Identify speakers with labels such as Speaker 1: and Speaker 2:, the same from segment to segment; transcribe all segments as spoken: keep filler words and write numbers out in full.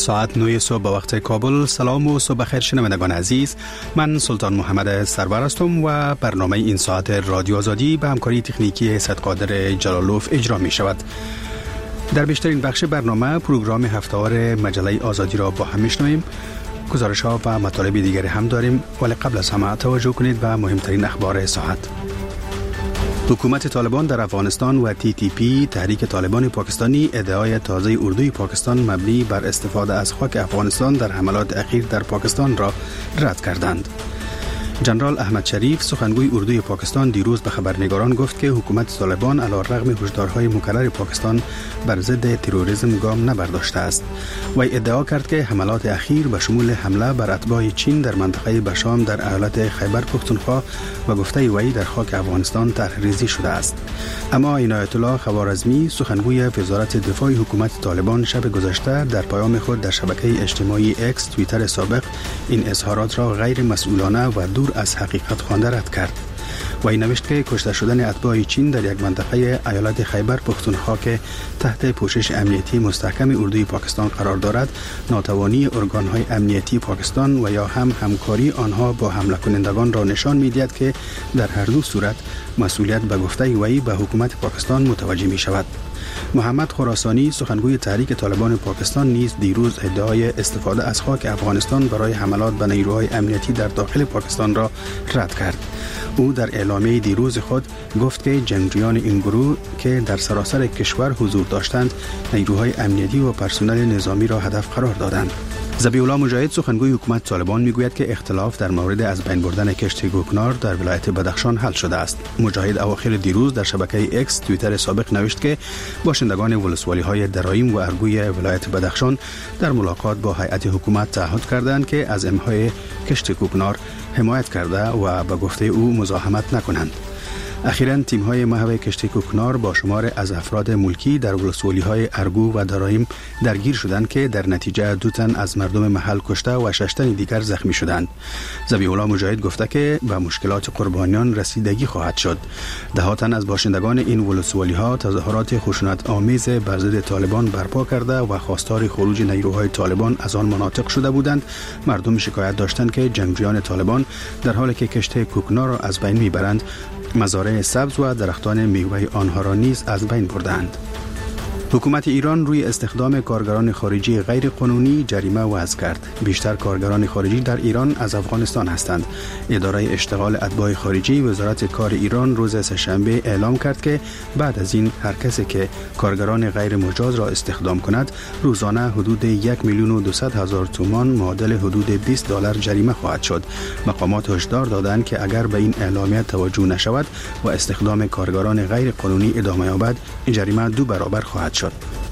Speaker 1: ساعت نه صبح به وقت کابل. سلام و صبح بخیر شنوندگان عزیز، من سلطان محمد سرور هستم و برنامه این ساعت رادیو آزادی به همکاری تکنیکی صدقادر جلالوف اجرا می شود. در بیشترین بخش برنامه پروگرام هفته‌وار مجله آزادی را با هم میشنویم. گزارش ها و مطالب دیگری هم داریم، ولی قبل از همه توجه کنید به مهمترین اخبار ساعت. حکومت طالبان در افغانستان و تی تی پی تحریک طالبان پاکستانی ادعای تازه اردوی پاکستان مبنی بر استفاده از خاک افغانستان در حملات اخیر در پاکستان را رد کردند. جنرال احمد شریف سخنگوی اردوی پاکستان دیروز به خبرنگاران گفت که حکومت طالبان علیرغم هشدارهای مکرر پاکستان بر ضد تروریسم گام نبرداشته است و ادعا کرد که حملات اخیر به شمول حمله بر اتباع چین در منطقه بشام در ایالت خیبر پختونخوا و گفته وی در خاک افغانستان طرح‌ریزی شده است. اما عنایت الله خوارزمی سخنگوی وزارت دفاع حکومت طالبان شب گذشته در پیام خود در شبکه اجتماعی اکس توییتر سابق این اظهارات را غیر مسئولانه و دور از حقیقت خوانده رد کرد. و این نوشت که کشته شدن اتباع چین در یک منطقه ایالت خیبر پختونخوا که تحت پوشش امنیتی مستحکم اردوی پاکستان قرار دارد، ناتوانی ارگان‌های امنیتی پاکستان و یا هم همکاری آنها با حمله کنندگان را نشان می‌دهد که در هر دو صورت مسئولیت به گفته وی به حکومت پاکستان متوجه می‌شود. محمد خراسانی سخنگوی تحریک طالبان پاکستان نیز دیروز ادعای استفاده از خاک افغانستان برای حملات به نیروهای امنیتی در داخل پاکستان را رد کرد. او در اعلامیه دیروز خود گفت که جنگجویان این گروه که در سراسر کشور حضور داشتند نیروهای امنیتی و پرسنل نظامی را هدف قرار دادند. ذبیح الله مجاهد سخنگوی حکومت طالبان میگوید که اختلاف در مورد از بین بردن کشتی کوکنار در ولایت بدخشان حل شده است. مجاهد اواخر دیروز در شبکه اکس توییتر سابق نوشت که باشندگان ولسوالی‌های درایم و ارگوی ولایت بدخشان در ملاقات با هیئت حکومت تعهد کردند که از امهای کشتی کوکنار حمایت کرده و به گفته او مزاحمت نکنند. اخیراً تیم‌های محو کشتی کوکنار با شمار از افراد ملکی در ولسوالی‌های ارگو و درایم درگیر شدند که در نتیجه دو تن از مردم محل کشته و شش تن دیگر زخمی شدند. ذبیح الله مجاهد گفته که به مشکلات قربانیان رسیدگی خواهد شد. ده تن از باشندگان این ولسوالی‌ها تظاهرات خشونت آمیز بر ضد طالبان برپا کرده و خواستار خروج نیروهای طالبان از آن مناطق شده بودند. مردم شکایت داشتند که جنگجویان طالبان در حالی که کشتی کوکنار را از بین میبرند، مزارع سبز و درختان میوه آنها را نیز از بین بردند. حکومت ایران روی استخدام کارگران خارجی غیر قانونی جریمه وضع کرد. بیشتر کارگران خارجی در ایران از افغانستان هستند. اداره اشتغال اتباع خارجی وزارت کار ایران روز سه‌شنبه اعلام کرد که بعد از این هر کسی که کارگران غیر مجاز را استخدام کند روزانه حدود یک میلیون و دویست هزار تومان معادل حدود بیست دلار جریمه خواهد شد. مقامات هشدار دادند که اگر به این اعلامیه توجه نشود و استخدام کارگران غیر قانونی ادامه یابد، جریمه دو برابر خواهد شد.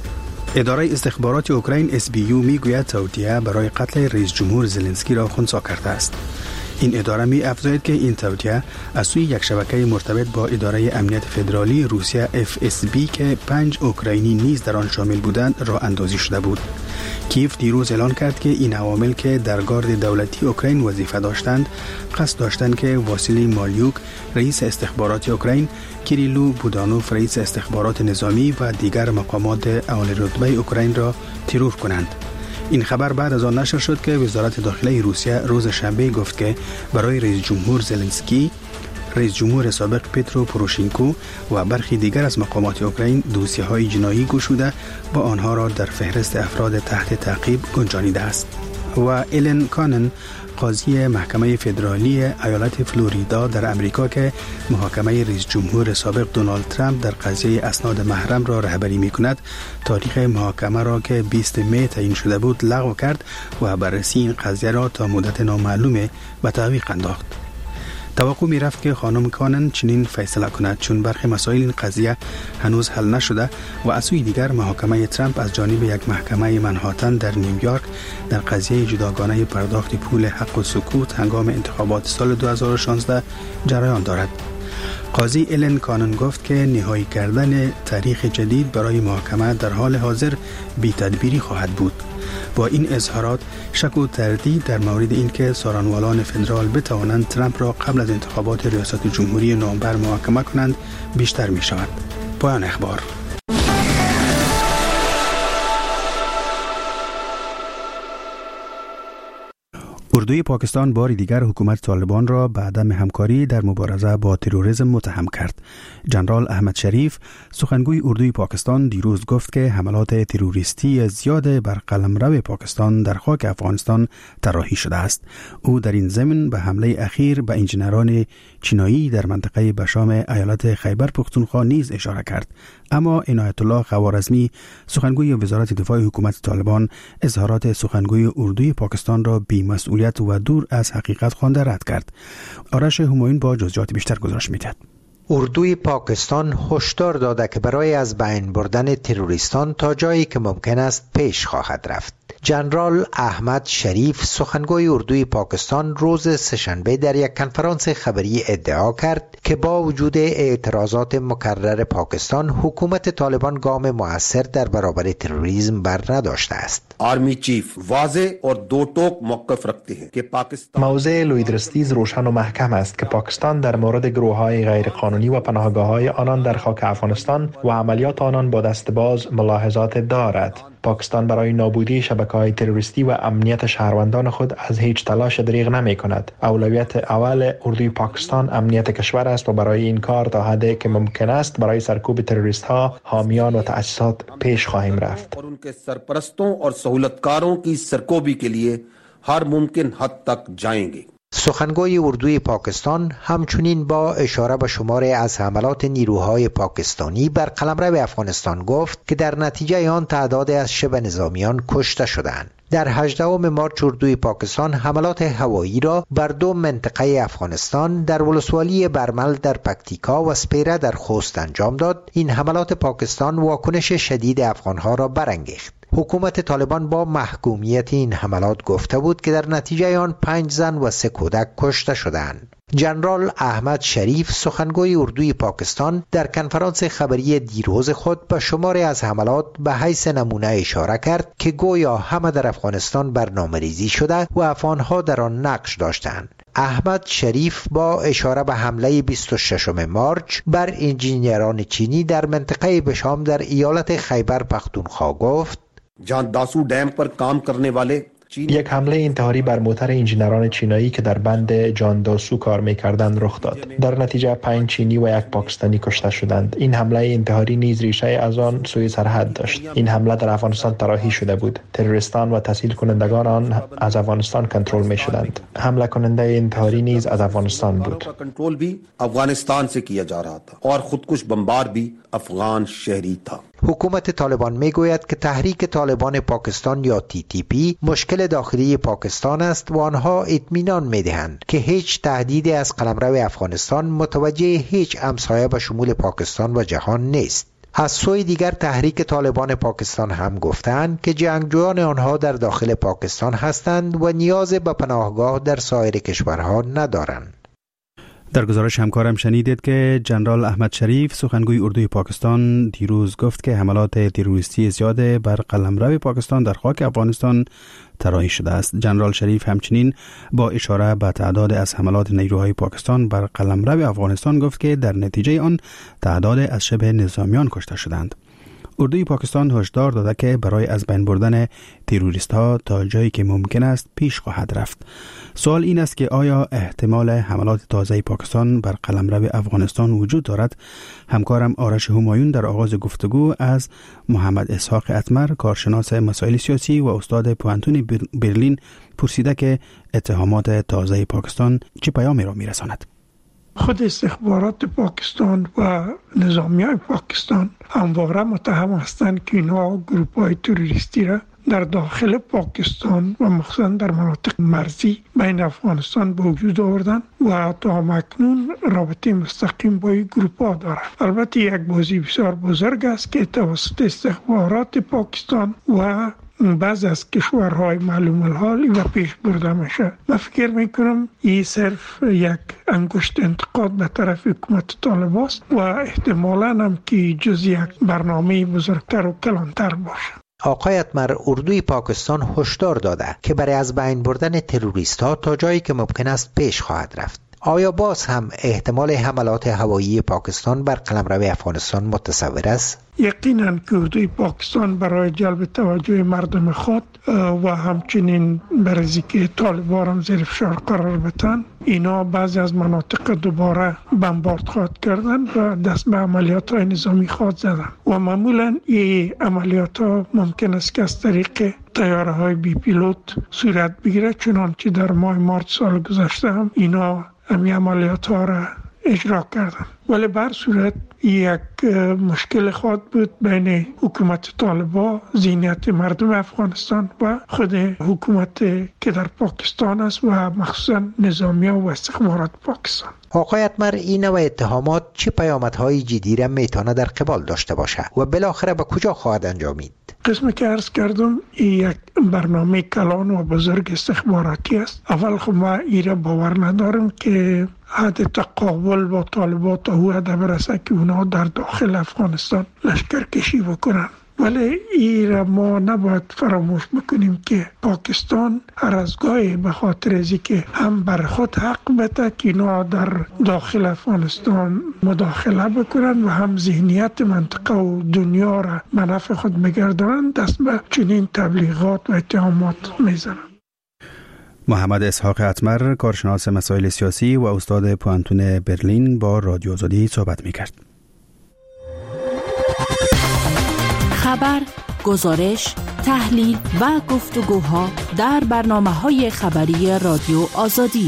Speaker 1: اداره استخبارات اوکراین اس بی یو میگوید توطئه برای قتل رئیس جمهور زلنسکی را خنثی کرده است. این اداره می افزاید که این توطئه از سوی یک شبکه مرتبط با اداره امنیت فدرالی روسیه اف اس بی که پنج اوکراینی نیز در آن شامل بودند راه اندازی شده بود. کیف دیروز اعلان کرد که این عوامل که در گارد دولتی اوکراین وظیفه داشتند قصد داشتند که واسیلی مالیوک رئیس استخبارات اوکراین، کیریلو بودانوف رئیس استخبارات نظامی و دیگر مقامات اعلی رتبه اوکراین را ترور کنند. این خبر بعد از آن نشر شد که وزارت داخلی روسیه روز شنبه گفت که برای رئیس جمهور زلنسکی، رئیس جمهور سابق پترو پوروشینکو و برخی دیگر از مقامات اوکراین دوسیه‌های جنایی گشوده و آنها را در فهرست افراد تحت تعقیب گنجانیده است. و ایلن کانن قاضی محکمه فدرالی ایالت فلوریدا در امریکا که محاکمه رئیس جمهور سابق دونالد ترامپ در قضیه اسناد محرم را رهبری می‌کند، تاریخ محاکمه را که بیست می تعیین شده بود لغو کرد و بررسی این قضیه را تا مدت نامعلومه به تعویق انداخت. توقع می رفت که خانم کانن چنین فیصله کند چون برخی مسائل این قضیه هنوز حل نشده و از سوی دیگر محاکمه ترامپ از جانب یک محکمه منهاتن در نیویورک در قضیه جداگانه پرداخت پول حق و سکوت هنگام انتخابات سال دو هزار و شانزده جریان دارد. قاضی ایلن کانن گفت که نهایی کردن تاریخ جدید برای محاکمه در حال حاضر بی تدبیری خواهد بود. با این اظهارات شک و تردید در مورد اینکه سارنوالان فدرال بتوانند ترامپ را قبل از انتخابات ریاست جمهوری نوامبر محاکمه کنند بیشتر می شود. پایان اخبار. اردوی پاکستان بار دیگر حکومت طالبان را به عدم همکاری در مبارزه با تروریسم متهم کرد. جنرال احمد شریف سخنگوی اردوی پاکستان دیروز گفت که حملات تروریستی زیاد بر قلمرو پاکستان در خاک افغانستان طراحی شده است. او در این ضمن به حمله اخیر به انجینران چینایی در منطقه بشام ایالت خیبر پختونخوا نیز اشاره کرد. اما عنایت الله خوارزمی سخنگوی وزارت دفاع حکومت طالبان اظهارات سخنگوی اردوی پاکستان را بی‌مسئولیت و دور از حقیقت خوانده رد کرد. آرش همایون با جزئیات بیشتر گزارش می‌دهد.
Speaker 2: اردوی پاکستان هشدار داده که برای از بین بردن تروریستان تا جایی که ممکن است پیش خواهد رفت. جنرال احمد شریف سخنگوی اردوی پاکستان روز سه‌شنبه در یک کنفرانس خبری ادعا کرد که با وجود اعتراضات مکرر پاکستان حکومت طالبان گام مؤثر در برابر تروریسم بر نداشته است.
Speaker 3: آرمی چیف واضح اور دو ٹوک موقف رکھتے ہیں که پاکستان
Speaker 4: موضع لویدرستیز روشن و محکم است که پاکستان در مورد گروه‌های غیرقانونی و پناهگاه‌های آنان در خاک افغانستان و عملیات آنان با دست باز ملاحظات دارد. پاکستان برای نابودی شبکه‌های تروریستی و امنیت شهروندان خود از هیچ تلاش دریغ نمی کند. اولویت اول اردوی پاکستان امنیت کشور است و برای این کار تا حدی که ممکن است برای سرکوب تروریست ها، حامیان و تأسیسات پیش خواهیم رفت.
Speaker 3: اور ان کے سرپرستوں اور سہولتکاروں کی سرکوبی کے لیے ہر ممکن حد تک جائیں گے.
Speaker 2: سخنگوی اردوی پاکستان همچنین با اشاره به شماری از حملات نیروهای پاکستانی بر قلمرو افغانستان گفت که در نتیجه آن تعداد از شبه نظامیان کشته شدند. در هجدهم مارچ اردوی پاکستان حملات هوایی را بر دو منطقه افغانستان در ولسوالی برمل در پکتیکا و سپیره در خوست انجام داد. این حملات پاکستان واکنش شدید افغانها را برانگیخت. حکومت طالبان با محکومیت این حملات گفته بود که در نتیجه آن پنج زن و سه کودک کشته شدند. جنرال احمد شریف سخنگوی اردوی پاکستان در کنفرانس خبری دیروز خود به شماری از حملات به حیث نمونه اشاره کرد که گویا همه در افغانستان برنامه‌ریزی شده و افغانها در آن نقش داشتند. احمد شریف با اشاره به حمله بیست و ششم مارچ بر انجینران چینی در منطقه بشام در ایالت خیبر پختونخوا گفت
Speaker 3: جہاں داسو ڈیم پر کام کرنے والے
Speaker 4: یک حمله انتحاری بر موتر انجینران چینایی که در بند جان داسو کار می‌کردند رخ داد. در نتیجه پنج چینی و یک پاکستانی کشته شدند. این حمله انتحاری نیز ریشه از آن سوی سرحد داشت. این حمله در افغانستان طراحی شده بود. تروریستان و تسهیل کنندگان آن از افغانستان کنترل می‌شدند. حمله کننده انتحاری نیز از افغانستان بود.
Speaker 3: کنترل بھی افغانستان سے کیا جا رہا تھا اور خودکش بمبار بھی افغان شہری تھا.
Speaker 2: حکومت طالبان میگوید که تحریک طالبان پاکستان یا تی تی پی مشکل داخلی پاکستان است و آنها اطمینان میدهند که هیچ تهدیدی از قلمرو افغانستان متوجه هیچ همسایه به شمول پاکستان و جهان نیست. از سوی دیگر تحریک طالبان پاکستان هم گفتند که جنگجویان آنها در داخل پاکستان هستند و نیاز به پناهگاه در سایر کشورها ندارند.
Speaker 1: در گزارش همکارم شنیدید که جنرال احمد شریف سخنگوی اردوی پاکستان دیروز گفت که حملات تروریستی زیاد بر قلمرو پاکستان در خاک افغانستان طراحی شده است. جنرال شریف همچنین با اشاره به تعداد از حملات نیروهای پاکستان بر قلمرو افغانستان گفت که در نتیجه آن تعداد از شبه نظامیان کشته شدند. اردوی پاکستان هشدار داده که برای از بین بردن تروریست ها تا جایی که ممکن است پیش خواهد رفت. سوال این است که آیا احتمال حملات تازه پاکستان بر قلمرو افغانستان وجود دارد؟ همکارم آرش همایون در آغاز گفتگو از محمد اسحاق اتمر، کارشناس مسائل سیاسی و استاد پوهنتون برلین پرسیده که اتهامات تازه پاکستان چه پیامی را میرساند.
Speaker 5: خود استخبارات پاکستان و نظامیان پاکستان همواره متهم هستند که اینها گروپ های تروریستی را در داخل پاکستان و مخصوصا در مناطق مرزی بین افغانستان به وجود آوردن و تا مکنون رابطه مستقیم با این گروپ ها دارند. البته یک بازی بسیار بزرگ است که توسط استخبارات پاکستان و بعض از کشورهای معلوم الحال و پیش برده میشه. من فکر میکنم این صرف یک انگشت انتقاد به طرف حکومت طالبان است و احتمالاً هم که جز یک برنامه بزرگتر و کلانتر باشه.
Speaker 2: آقای اتمر، اردوی پاکستان هشدار داده که برای از بین بردن تروریست ها تا جایی که ممکن است پیش خواهد رفت. آیا باز هم احتمال حملات هوایی پاکستان بر قلمرو افغانستان متصور است؟
Speaker 5: یقینا که اردوی پاکستان برای جلب توجه مردم خود و همچنین برای که طالبان هم زیر فشار قرار بدن، اینا بعضی از مناطق دوباره بمبارد خواهد کردن و دست به عملیات های نظامی خواهد زدن و معمولا این عملیات ها ممکن است که از طریق طیاره های بی پیلوت صورت بگیره، چنانچه در ماه مارچ سال گذشته هم اینا همین عملیات ها را اجرا کردن. ولی بر صورت یک مشکل خواهد بود بین حکومت طالبان، ذهنیت مردم افغانستان و خود حکومت که در پاکستان است و مخصوصا نظامیان و استخبارات پاکستان.
Speaker 2: آقای اتمر، این نوع اتهامات چه پیامدهای جدی را میتونه در قبال داشته باشه و بالاخره به کجا خواهد انجامید؟
Speaker 5: قسمی که عرض کردم این یک برنامه کلان و بزرگ استخباراتی است. اول خب ما ایره باور ندارم که حد تقابل با طالبان تا او حد برسه که اونا در داخل افغانستان لشکرکشی بکنن، ولی این ما نباید فراموش بکنیم که پاکستان هر از گاهی به خاطر ازی که هم بر خود حق بده که اینا در داخل افغانستان مداخله بکنن و هم ذهنیت منطقه و دنیا را منافع خود بگردانن، دست به چنین تبلیغات و اتهامات میزنن.
Speaker 1: محمد اسحاق اتمر، کارشناس مسائل سیاسی و استاد پوانتون برلین، با رادیو آزادی صحبت می‌کرد.
Speaker 6: خبر، گزارش، تحلیل و گفتگوها در برنامه‌های خبری رادیو آزادی.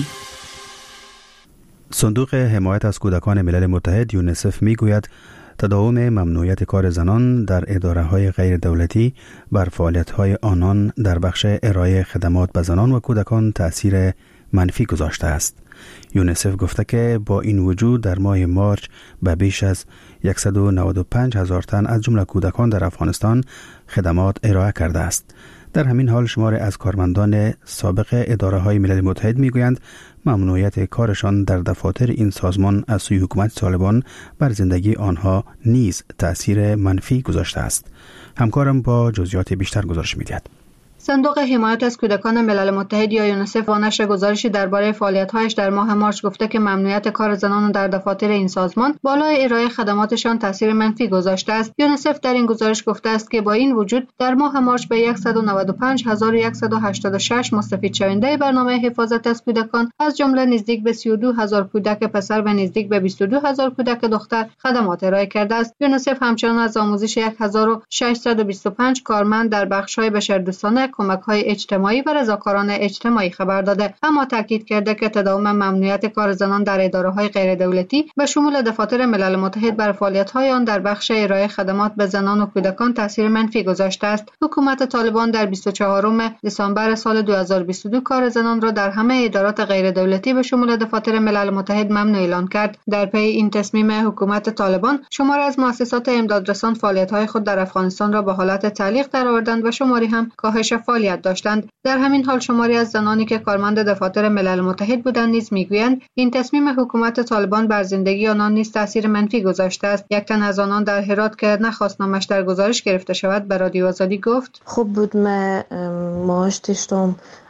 Speaker 1: صندوق حمایت از کودکان ملل متحد یونیسف میگوید تداوم ممنوعیت کار زنان در اداره‌های غیر دولتی بر فعالیت‌های آنان در بخش ارائه خدمات به زنان و کودکان تأثیر منفی گذاشته است. یونیسف گفته که با این وجود در ماه مارچ به بیش از صد و نود و پنج هزار تن از جمله کودکان در افغانستان خدمات ارائه کرده است. در همین حال شماری از کارمندان سابق اداره‌های ملل متحد میگویند ممنوعیت کارشان در دفاتر این سازمان از سوی حکومت طالبان بر زندگی آنها نیز تأثیر منفی گذاشته است. همکارم با جزئیات بیشتر گزارش می‌دهد.
Speaker 7: صندوق حمایت از کودکان ملل متحد یا یونیسف با نشر گزارشی درباره فعالیت‌هایش در ماه مارچ گفته که ممنوعیت کار زنان در دفاتر این سازمان بالای ارائه خدماتشان تاثیر منفی گذاشته است. یونیسف در این گزارش گفته است که با این وجود در ماه مارچ به صد و نود و پنج هزار و صد و هشتاد و شش مستفید شونده برنامه حفاظت از کودکان از جمله نزدیک به سی و دو هزار کودک پسر و نزدیک به بیست و دو هزار کودک دختر خدمات ارائه کرده است. یونیسف همچنان از آموزش هزار و ششصد و بیست و پنج کارمند در بخش‌های بشردوستانه، کمک‌های اجتماعی و رضاکاران اجتماعی خبر داده، اما تاکید کرده که تداوم ممنوعیت کار زنان در اداره‌های غیر دولتی به شمول دفاتر ملل متحد بر فعالیت‌های آن در بخش ارائه خدمات به زنان و کودکان تاثیر منفی گذاشته است. حکومت طالبان در بیست و چهارم دسامبر سال دو هزار و بیست و دو کار زنان را در همه ادارات غیر دولتی به شمول دفاتر ملل متحد ممنوع اعلان کرد. در پی این تصمیم حکومت طالبان، شماری از مؤسسات امدادرسان فعالیت‌های خود در افغانستان را به حالت تعلیق درآوردند و شماری هم کاهش فعالیت داشتند. در همین حال شماری از زنانی که کارمند دفاتر ملل متحد بودند نیز میگویند این تصمیم حکومت طالبان بر زندگی آنان نیز تاثیر منفی گذاشته است. یک تن از آنان در هرات که نخواست نامش در گزارش گرفته شود به رادیو آزادی گفت:
Speaker 8: خوب بود، من معاش داشتم،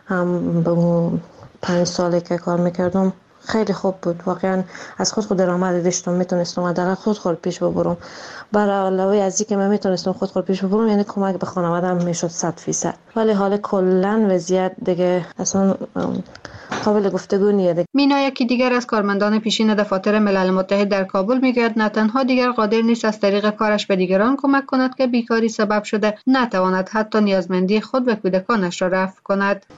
Speaker 8: هم به پنج سالی که کار میکردم خیلی خوب بود. واقعا از خود خود درآمد داشتم، میتونستم حداقل خود خود پیش ببرم. برای علاوه از اینکه من میتونستم خود خود پیش ببرم، یعنی کمک به خانواده‌ام میشد صد فیصد. ولی حال کلا وضعیت دیگه اصلا قابل گفتگو نیست.
Speaker 7: مینا، یکی دیگر از کارمندان پیشین دفاتر ملل متحد در کابل میگوید نه تنها دیگر قادر نیست از طریق کارش به دیگران کمک کند که بیکاری سبب شده، نتواند حتی نیازمندی خود به کودکانش را رفع کند.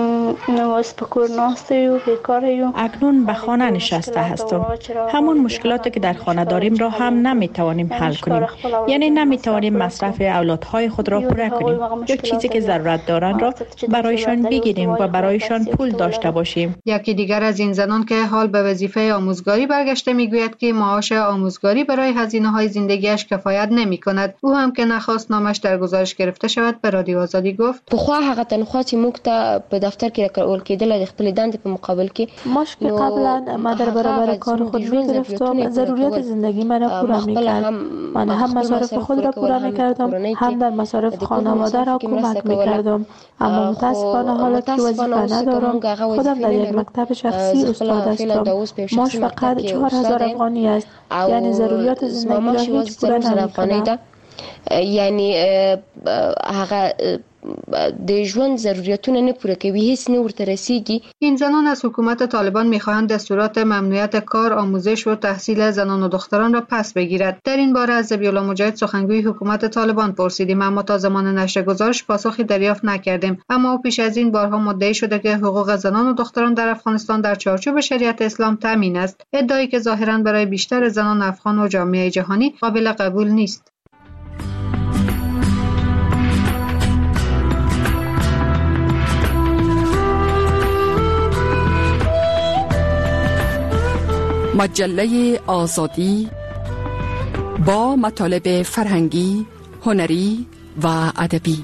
Speaker 9: اکنون به خانه نشسته هستم. همون مشکلاتی که در خانه داریم را هم نمیتوانیم حل کنیم. یعنی نمیتوانیم مصرف اولادهای خود را پوره کنیم یا چیزی که ضرورت دارند را برایشان بگیریم و برایشان پول داشته باشیم.
Speaker 7: یکی دیگر از این زنان که حال به وظیفه آموزگاری برگشته میگوید که معاش آموزگاری برای هزینه‌های زندگیش کفایت نمی‌کند. او هم که نخواست نامش در گزارش گرفته شود به رادیو آزادی گفت:
Speaker 10: بخوا هغه تنخواهی موږ ته په دفتر کې راکول کېدل د خپل دندې په مقابل کې
Speaker 11: ماش که قبلا من در برابر کار خود می‌گرفتم، ضروریات زندگی من را پوره می‌کرد. من هم مصارف خود را پوره می‌کردم، هم در مصارف خانواده را کمک می‌کردم. اما متأسفانه حالا که وظیفه ندارم، خودم در یک مکتب شخصی استاد هستم. ماش فقط چهار هزار افغانی است، یعنی ضروریات زندگی را هیچ پوره نمی‌کنم.
Speaker 10: یعنی هغه د ژوند ضرورتونه نه پوره کوي، هیڅ نه ورته رسیږي.
Speaker 7: این زنان از حکومت طالبان میخواهند دستورات ممنوعیت کار، آموزش و تحصیل زنان و دختران را پس بگیرد. در این باره از ذبیح الله مجاهد سخنگوی حکومت طالبان پرسیدیم، اما تا زمان نشر گزارش پاسخی دریافت نکردیم. اما او پیش از این بارها مدعی شده که حقوق زنان و دختران در افغانستان در چارچوب شریعت اسلام تامین است، ادعایی که ظاهرا برای بیشتر زنان افغان و جامعه جهانی قابل قبول نیست.
Speaker 6: مجله آزادی با مطالب فرهنگی، هنری و ادبی.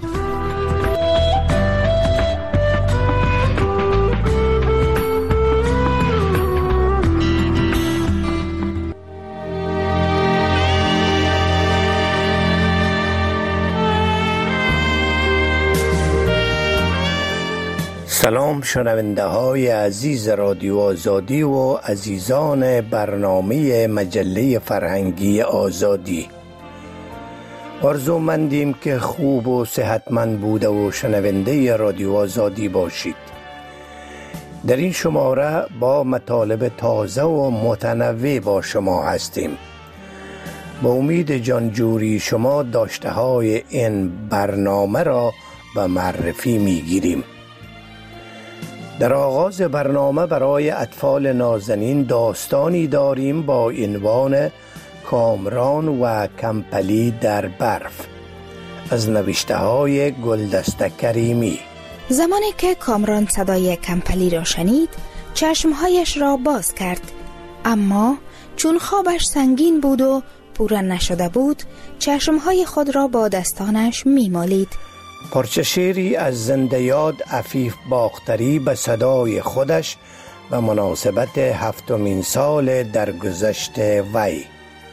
Speaker 12: سلام شنونده های عزیز رادیو آزادی و عزیزان برنامه مجله فرهنگی آزادی. آرزومندیم که خوب و صحتمند بوده و شنونده رادیو آزادی باشید. در این شماره با مطالب تازه و متنوع با شما هستیم. با امید جانجوری شما داشته های این برنامه را به معرفی می گیریم. در آغاز برنامه برای اطفال نازنین داستانی داریم با عنوان کامران و کمپلی در برف از نوشته های گلدسته کریمی.
Speaker 13: زمانی که کامران صدای کمپلی را شنید، چشمهایش را باز کرد، اما چون خوابش سنگین بود و پوره نشده بود، چشمهای خود را با دستانش میمالید.
Speaker 12: پارچه شعری از زنده یاد عفیف باختری به صدای خودش به مناسبت هفتمین سال درگذشت وی.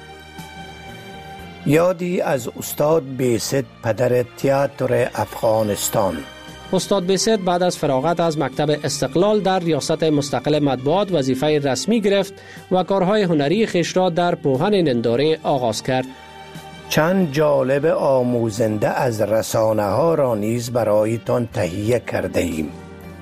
Speaker 12: یادی از استاد بیست، پدر تئاتر افغانستان.
Speaker 14: استاد بیست بعد از فراغت از مکتب استقلال در ریاست مستقل مطبوعات وظیفه رسمی گرفت و کارهای هنری خویش را در پوهن ننداره آغاز کرد.
Speaker 12: چند جالب آموزنده از رسانه ها را نیز برایتان تهیه کرده ایم.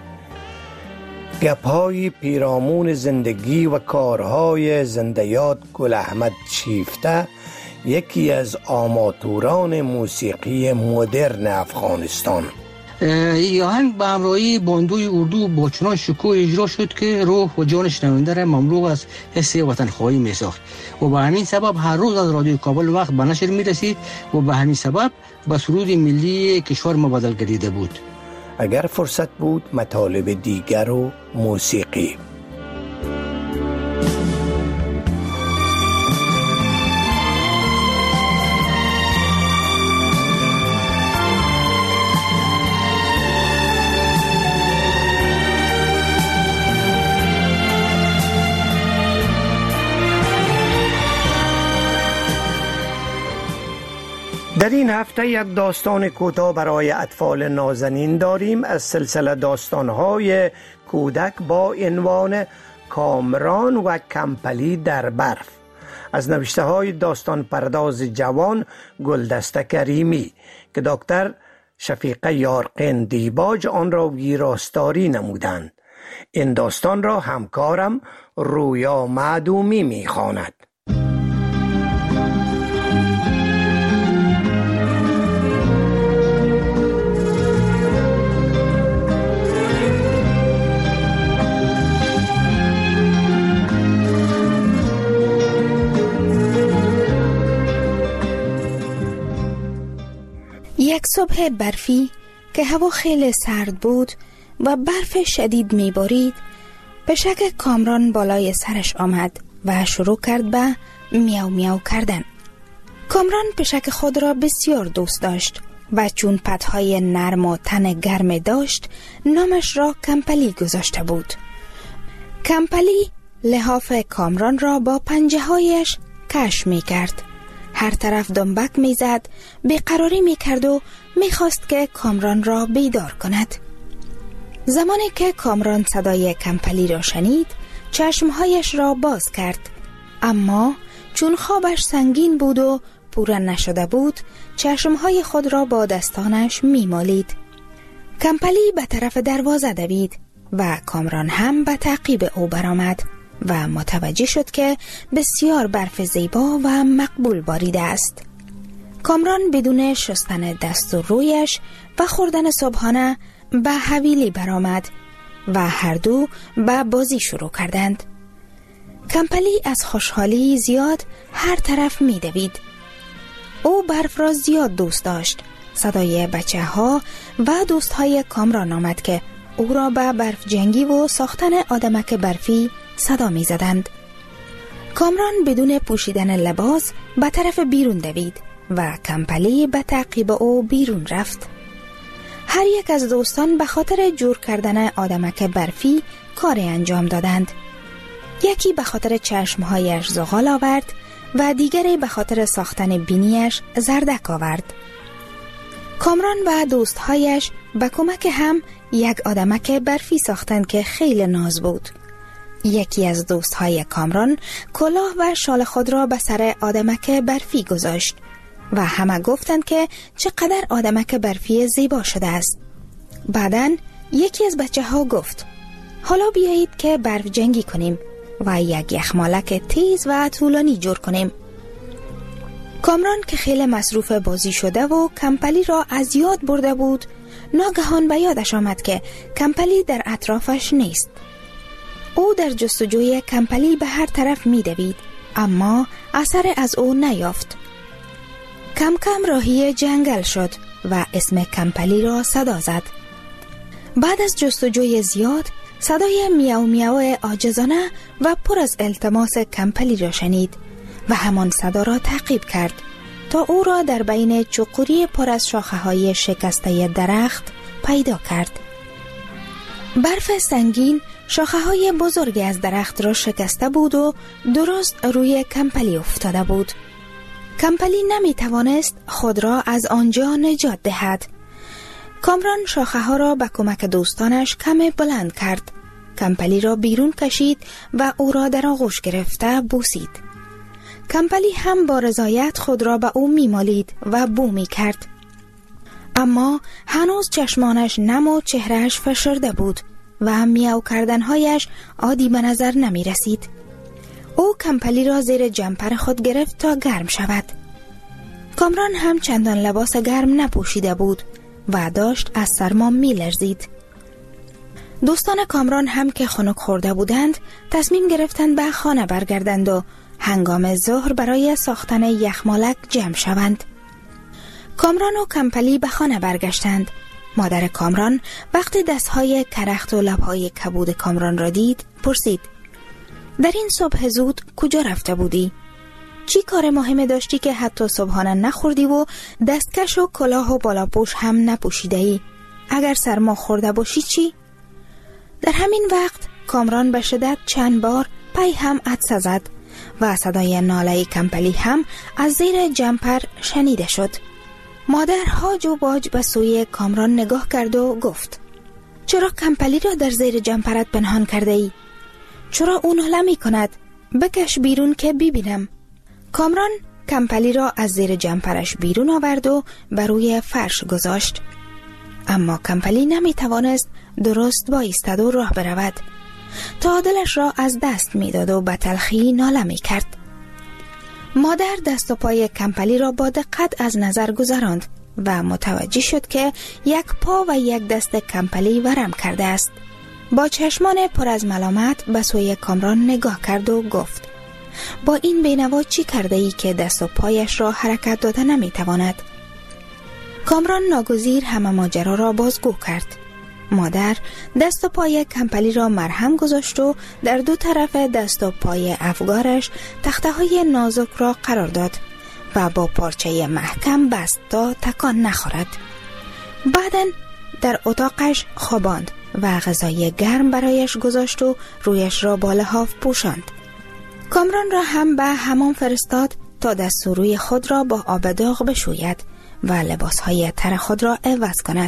Speaker 12: گپ‌های پیرامون زندگی و کارهای زنده یاد گل احمد شیفته، یکی از آماتوران موسیقی مدرن افغانستان.
Speaker 15: این آهنگ به همراهی باندوی اردو با چنان شکوه اجرا شد که روح و جان شنونده را مملو از حس وطنخواهی می ساخت و به همین سبب هر روز از رادیو کابل وقت به نشر می رسید و به همین سبب به سرود ملی کشور مبادل گردیده بود.
Speaker 12: اگر فرصت بود مطالب دیگر و موسیقی. در این هفته یک داستان کوتاه برای اطفال نازنین داریم از سلسله داستان‌های کودک با عنوان کامران و کمپلی در برف از نوشته‌های داستان پرداز جوان گلدسته کریمی که دکتر شفیقه یارقین دیباج آن را ویراستاری نمودند. این داستان را همکارم رویا معدومی می‌خواند.
Speaker 13: یک صبح برفی که هوا خیلی سرد بود و برف شدید میبارید، پشک کامران بالای سرش آمد و شروع کرد به میاو میاو کردن. کامران پشک خود را بسیار دوست داشت و چون پدهای نرم و تن گرم داشت، نامش را کمپلی گذاشته بود. کمپلی لحاف کامران را با پنجه هایش کش می کرد. هر طرف دنبک می زد، بیقراری می کرد و می خواست که کامران را بیدار کند. زمانی که کامران صدای کمپلی را شنید چشمهایش را باز کرد، اما چون خوابش سنگین بود و پوره نشده بود چشمهای خود را با دستانش میمالید. کمپلی به طرف دروازه دوید و کامران هم به تعقیب او برآمد و متوجه شد که بسیار برف زیبا و مقبول باریده است. کامران بدون شستن دست و رویش و خوردن صبحانه به حویلی برآمد و هر دو به بازی شروع کردند. کمپلی از خوشحالی زیاد هر طرف می دوید. او برف را زیاد دوست داشت. صدای بچه ها و دوست های کامران آمد که او را به برف جنگی و ساختن آدمک برفی صدا می زدند. کامران بدون پوشیدن لباس به طرف بیرون دوید و کمپلی به تعقیب او بیرون رفت. هر یک از دوستان به خاطر جور کردن آدمک برفی کار انجام دادند. یکی به خاطر چشمهایش زغال آورد و دیگری به خاطر ساختن بینیش زردک آورد. کامران و دوستهایش به کمک هم یک آدمک برفی ساختند که خیلی ناز بود. یکی از دوستهای کامران کلاه و شال خود را به سر آدمک برفی گذاشت و همه گفتند که چقدر آدمک برفی زیبا شده است. بعداً یکی از بچه ها گفت حالا بیایید که برف جنگی کنیم و یک یخمالک تیز و طولانی جور کنیم. کامران که خیلی مصروف بازی شده و کمپلی را از یاد برده بود، ناگهان به یادش آمد که کمپلی در اطرافش نیست. او در جستجوی کمپلی به هر طرف می دوید، اما اثر از او نیافت. کم کم راهی جنگل شد و اسم کمپلی را صدا زد. بعد از جستجوی زیاد صدای میاو میاو عاجزانه و پر از التماس کمپلی را شنید و همان صدا را تعقیب کرد تا او را در بین چقوری پر از شاخه های شکسته درخت پیدا کرد. برف سنگین شاخه های بزرگی از درخت را شکسته بود و درست روی کمپلی افتاده بود. کمپلی نمی توانست خود را از آنجا نجات دهد. کامران شاخه ها را به کمک دوستانش کمی بلند کرد. کمپلی را بیرون کشید و او را در آغوش گرفته بوسید. کمپلی هم با رضایت خود را به او می مالید و بو می کرد. اما هنوز چشمانش نم و چهرهش فشرده بود و میاو کردنهایش عادی به نظر نمی رسید. او کمپلی را زیر جمپر خود گرفت تا گرم شود. کامران هم چندان لباس گرم نپوشیده بود و داشت از سرما می لرزید. دوستان کامران هم که خنک خورده بودند تصمیم گرفتند به خانه برگردند و هنگام ظهر برای ساختن یخمالک جمع شوند. کامران و کمپلی به خانه برگشتند. مادر کامران وقتی دستهای کرخت و لبهای کبود کامران را دید پرسید در این صبح زود کجا رفته بودی؟ چی کار مهمی داشتی که حتی صبحانه نخوردی و دستکش و کلاه و بالاپوش هم نپوشیده ای؟ اگر سرما خورده باشی چی؟ در همین وقت کامران به شدت چند بار پای هم عطسه زد و صدای ناله کمپلی هم از زیر جمپر شنیده شد. مادر هاج و باج به سوی کامران نگاه کرد و گفت چرا کمپلی را در زیر جمپرت پنهان کرده ای؟ چرا اون ناله می کند؟ بکش بیرون که ببینم. کامران کمپلی را از زیر جمپرش بیرون آورد و بر روی فرش گذاشت. اما کمپلی نمی توانست درست بایستد و راه برود. تا دلش را از دست می داد و به تلخی ناله می کرد. مادر دست و پای کمپلی را با دقت از نظر گذراند و متوجه شد که یک پا و یک دست کمپلی ورم کرده است. با چشمان پر از ملامت به سوی کامران نگاه کرد و گفت با این بینوا چی کرده ای که دست و پایش را حرکت داده نمی تواند؟ کامران ناگزیر همه ماجرا را بازگو کرد. مادر دست و پای کمپلی را مرهم گذاشت و در دو طرف دست و پای افگارش تخته های نازک را قرار داد و با پارچه محکم بست تا تکان نخورد. بعداً در اتاقش خواباند و غذای گرم برایش گذاشت و رویش را با لحاف پوشاند. کامران را هم به حمام فرستاد تا دست و روی خود را با آب داغ بشوید و لباسهای تر خود را عوض کند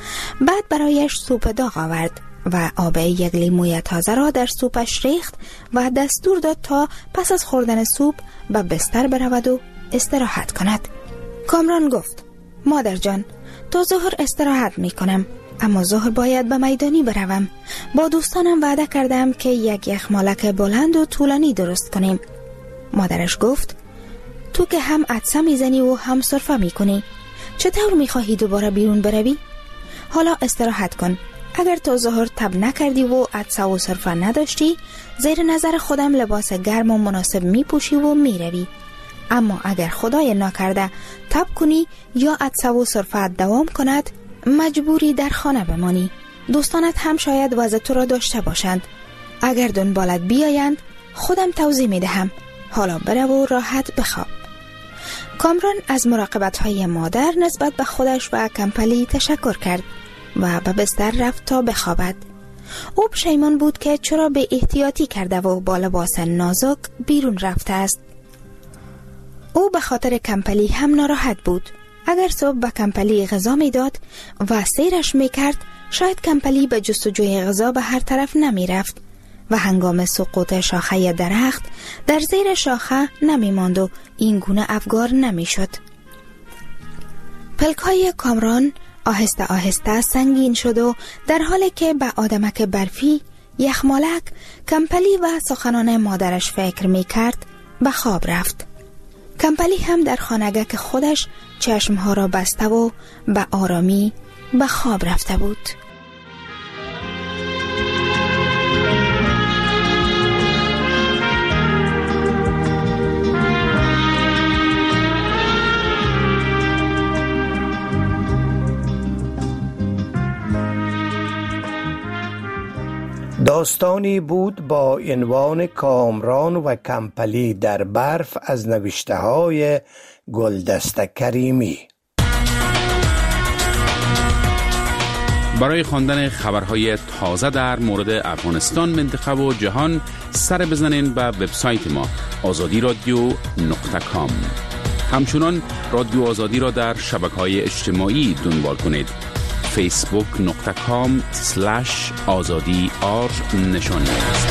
Speaker 13: بعد برایش سوپ داغ آورد و آب یک لیموی تازه را در سوپش ریخت و دستور داد تا پس از خوردن سوپ به بستر برود و استراحت کند. کامران گفت: مادر جان، تا ظهر استراحت می کنم، اما ظهر باید به میدانی بروم. با دوستانم وعده کردم که یک یخمالک بلند و طولانی درست کنیم. مادرش گفت: تو که هم عدسه میزنی و هم سرفه میکنی، چطور میخواهی دوباره بیرون بروی؟ حالا استراحت کن. اگر تا ظهر تب نکردی و عدسه و سرفه نداشتی، زیر نظر خودم لباس گرم و مناسب میپوشی و میروی. اما اگر خدای ناکرده تب کنی یا عدسه و سرفه دوام کند، مجبوری در خانه بمانی. دوستانت هم شاید وضع تو را داشته باشند. اگر دنبالت بیایند خودم توضیح میدهم. حالا برو و راحت بخواب. کامران از مراقبت‌های مادر نسبت به خودش و کمپلی تشکر کرد و به بستر رفت تا بخوابد. او پشیمان بود که چرا به احتیاطی کرده و با لباس نازک بیرون رفته است. او به خاطر کمپلی هم ناراحت بود. اگر صبح به کمپلی غذا می داد و سیرش می کرد، شاید کمپلی به جستجوی غذا به هر طرف نمی رفت و هنگام سقوط شاخه درخت در زیر شاخه نمی ماند و این گونه افگار نمی شد. پلکای کامران آهسته آهسته سنگین شد و در حالی که به آدمک برفی، یخمالک، کمپلی و سخنان مادرش فکر می کرد به خواب رفت. کمپلی هم در خانگک خودش چشمها را بسته و به آرامی به خواب رفته بود.
Speaker 12: داستانی بود با عنوان کامران و کمپلی در برف از نوشته های گلدسته کریمی.
Speaker 16: برای خواندن خبرهای تازه در مورد افغانستان، منطقه و جهان سر بزنین به وبسایت ما آزادی رادیو نقطه کام. همچنان رادیو آزادی را در شبکه‌های اجتماعی دنبال کنید. فیسبوک نقطه کام سلش آزادی آر نشانی است.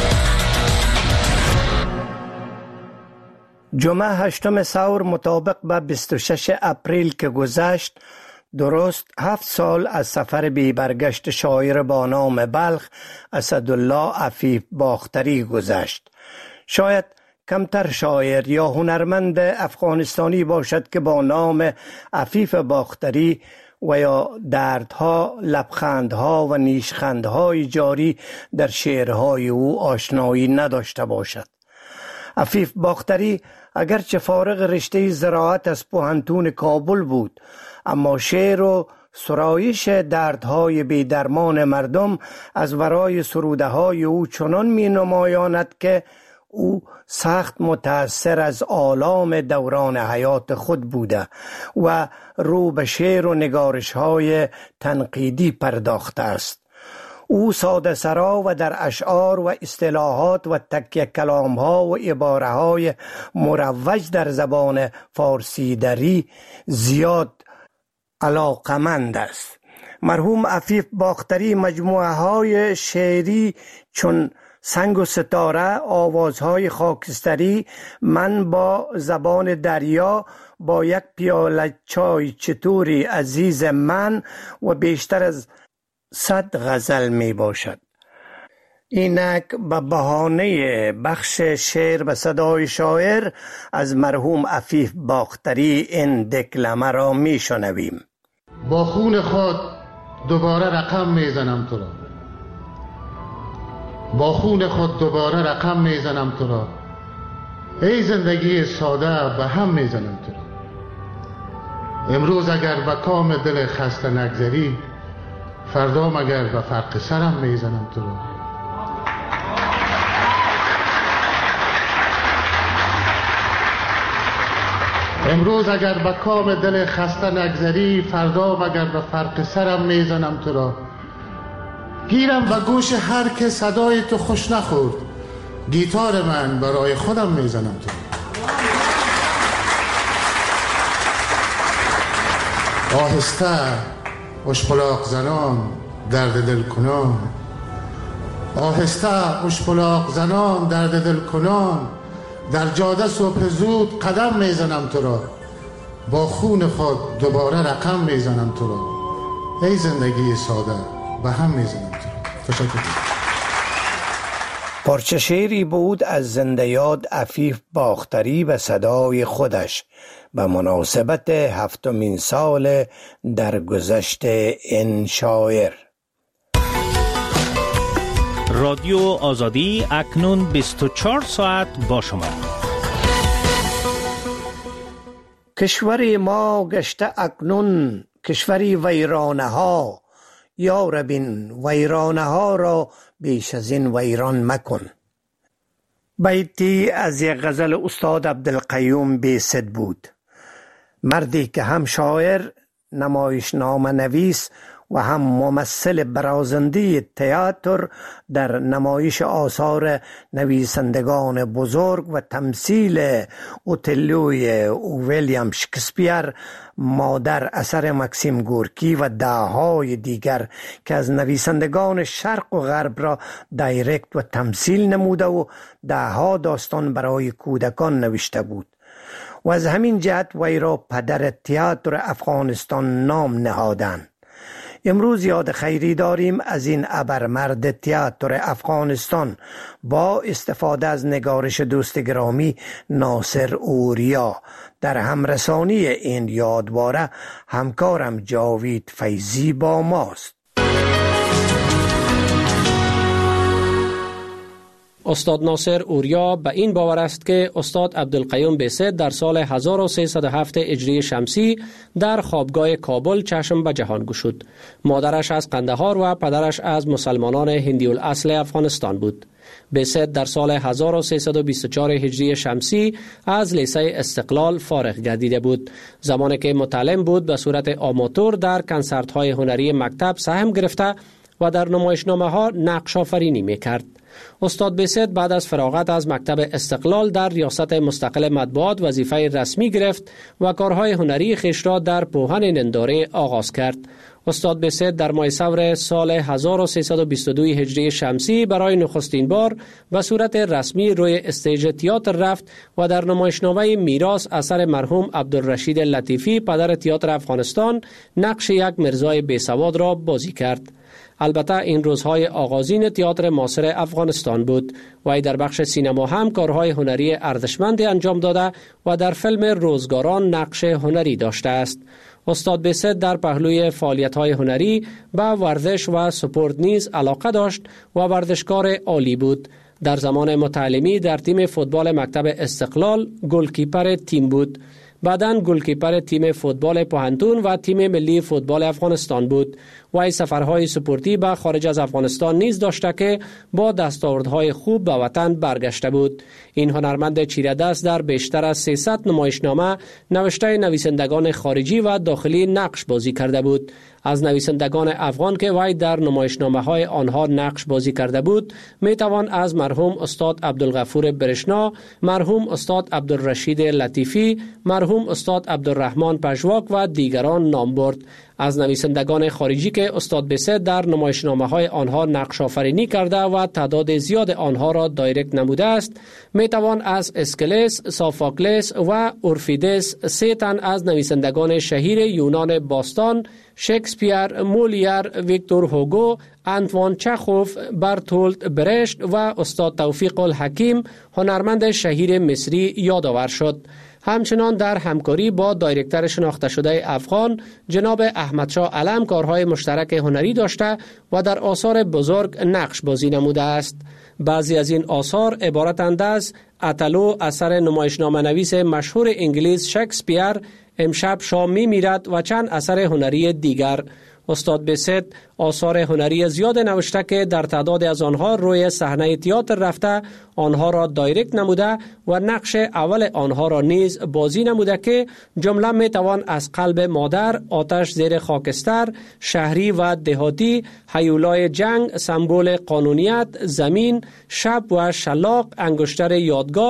Speaker 12: جمعه هشتم ثور مطابق به بیست و ششم اپریل که گذشت، درست هفت سال از سفر بی برگشت شاعر با نام بلخ اسدالله عفیف باختری گذشت. شاید کمتر شاعر یا هنرمند افغانستانی باشد که با نام عفیف باختری و یا دردها، لبخندها و نیشخندهای جاری در شعرهای او آشنایی نداشته باشد. عفیف باختری اگرچه فارغ رشته زراعت از پوهنتون کابل بود، اما شعر و سرایش دردهای بی‌درمان مردم از ورای سروده های او چنان می نمایاند که او سخت متأثر از آلام دوران حیات خود بوده و رو به شعر و نگارش های تنقیدی پرداخته است. او ساده سرا و در اشعار و اصطلاحات و تکیه کلام ها و عباره های مروج در زبان فارسی دری زیاد علاقمند است. مرحوم عفیف باختری مجموعه های شعری چون سنگ و ستاره، آوازهای خاکستری، من با زبان دریا، با یک پیاله چای چطوری عزیز من و بیشتر از صد غزل می باشد. اینک به بهانه بخش شعر به صدای شاعر از مرحوم عفیف باختری این دکلمه را می شنویم.
Speaker 17: با خون خود دوباره رقم می زنم تو را، با خون خود دوباره رقم می زنم تو را، ای زندگی ساده به هم می زنم تو را. امروز اگر به کام دل خسته نگذری، فردا مگر به فرق سرم می زنم تو را. امروز اگر به کام دل خسته نگذری، فردا مگر به فرق سرم می زنم تو را. گیرم به گوش هر که صدای تو خوش نخورد، گیتار من برای خودم می زنم تو را. آهسته اشپلاق زنان درد دل کنان، آهسته اشپلاق زنان درد دل کنان، در جاده صبح زود قدم میزنم تو را، با خون خود دوباره رقم میزنم تو را، ای زندگی ساده به هم میزنم تو را. تشکر.
Speaker 12: پارچه شعری بود از زنده یاد عفیف باختری به صدای خودش به مناسبت هفتمین سال درگذشت این شاعر.
Speaker 18: رادیو آزادی اکنون بیست و چهار ساعت با شما.
Speaker 12: کشور ما گشته اکنون کشوری ویرانه ها، یا ربین ویرانه ها را بیش از این ویران مکن. بیتی از یک غزل استاد عبدالقیوم بیست بود، مردی که هم شاعر، نمایشنامه نویس و هم ممثل برازنده تئاتر در نمایش آثار نویسندگان بزرگ و تمثیل اوتلوی ویلیام شکسپیر، مادر اثر مکسیم گورکی و دههای دیگر که از نویسندگان شرق و غرب را دایرکت و تمثیل نموده و دهها داستان برای کودکان نوشته بود و از همین جهت وی را پدر تئاتر افغانستان نام نهادند. امروز یاد خیری داریم از این ابرمرد تئاتر افغانستان با استفاده از نگارش دوست گرامی ناصر اوریا. در همرسانی این یادواره همکارم جاوید فیضی با ماست.
Speaker 14: استاد ناصر اوریا به این باور است که استاد عبدالقیوم بیست در سال هزار و سیصد و هفت هجری شمسی در خوابگاه کابل چشم به جهان گشود. مادرش از قندهار و پدرش از مسلمانان هندی الاصل افغانستان بود. بیست در سال هزار و سیصد و بیست و چهار هجری شمسی از لیسه استقلال فارغ گردیده بود. زمانی که متعلم بود به صورت آماتور در کنسرت های هنری مکتب سهم گرفته و در نمایشنامه ها نقش آفرینی میکرد. استاد بیست بعد از فراغت از مکتب استقلال در ریاست مستقل مطبوعات وظیفه رسمی گرفت و کارهای هنری خویش را در پوهن ننداره آغاز کرد. استاد بیست در ماه ثور سال هزار و سیصد و بیست و دو هجری شمسی برای نخستین بار به صورت رسمی روی استیج تئاتر رفت و در نمایشنامه میراث اثر مرحوم عبدالرشید لطیفی پدر تئاتر افغانستان نقش یک مرزای بیسواد را بازی کرد. البته این روزهای آغازین تئاتر معاصر افغانستان بود و ای در بخش سینما هم کارهای هنری ارزشمند انجام داده و در فیلم روزگاران نقش هنری داشته است. استاد بیست در پهلوی فعالیت‌های هنری به ورزش و سپورت نیز علاقه داشت و ورزشکار عالی بود. در زمان متعلمی در تیم فوتبال مکتب استقلال گلکیپر تیم بود. بعداً گلکیپر تیم فوتبال پوهنتون و تیم ملی فوتبال افغانستان بود و ای سفرهای سپورتی به خارج از افغانستان نیز داشته که با دستاوردهای خوب به وطن برگشته بود. این هنرمند چیره دست در بیشتر از سیصد نمایشنامه نوشته نویسندگان خارجی و داخلی نقش بازی کرده بود. از نویسندگان افغان که وی در نمایشنامه های آنها نقش بازی کرده بود می توان از مرحوم استاد عبدالغفور برشنا، مرحوم استاد عبدالرشید لطیفی، مرحوم استاد عبدالرحمن پژواک و دیگران نام برد. از نویسندگان خارجی که استاد بیست در نمایشنامه های آنها نقش آفرینی کرده و تعداد زیاد آنها را دایرکت نموده است می توان از اسکلس، سافاکلس و اورفیدس سه تن از نویسندگان شهیر یونان باستان، شکسپیر، مولیر، ویکتور هوگو، انتوان چخوف، برتولت برشت و استاد توفیق الحکیم هنرمند شهیر مصری یادآور شد. همچنان در همکاری با دایرکتر شناخته شده افغان جناب احمدشاه علم کارهای مشترک هنری داشته و در آثار بزرگ نقش بازی نموده است. بعضی از این آثار عبارتند از اتلو اثر نمایشنامه نویس مشهور انگلیس شکسپیر، امشب شام می میرد و چند اثر هنری دیگر. استاد بیست آثار هنری زیاد نوشته که در تعداد از آنها روی صحنه تئاتر رفته، آنها را دایرکت نموده و نقش اول آنها را نیز بازی نموده که جمله می توان از قلب مادر، آتش زیر خاکستر، شهری و دهاتی، هیولای جنگ، سمبل قانونیت، زمین، شب و شلاق، انگشتر یادگار،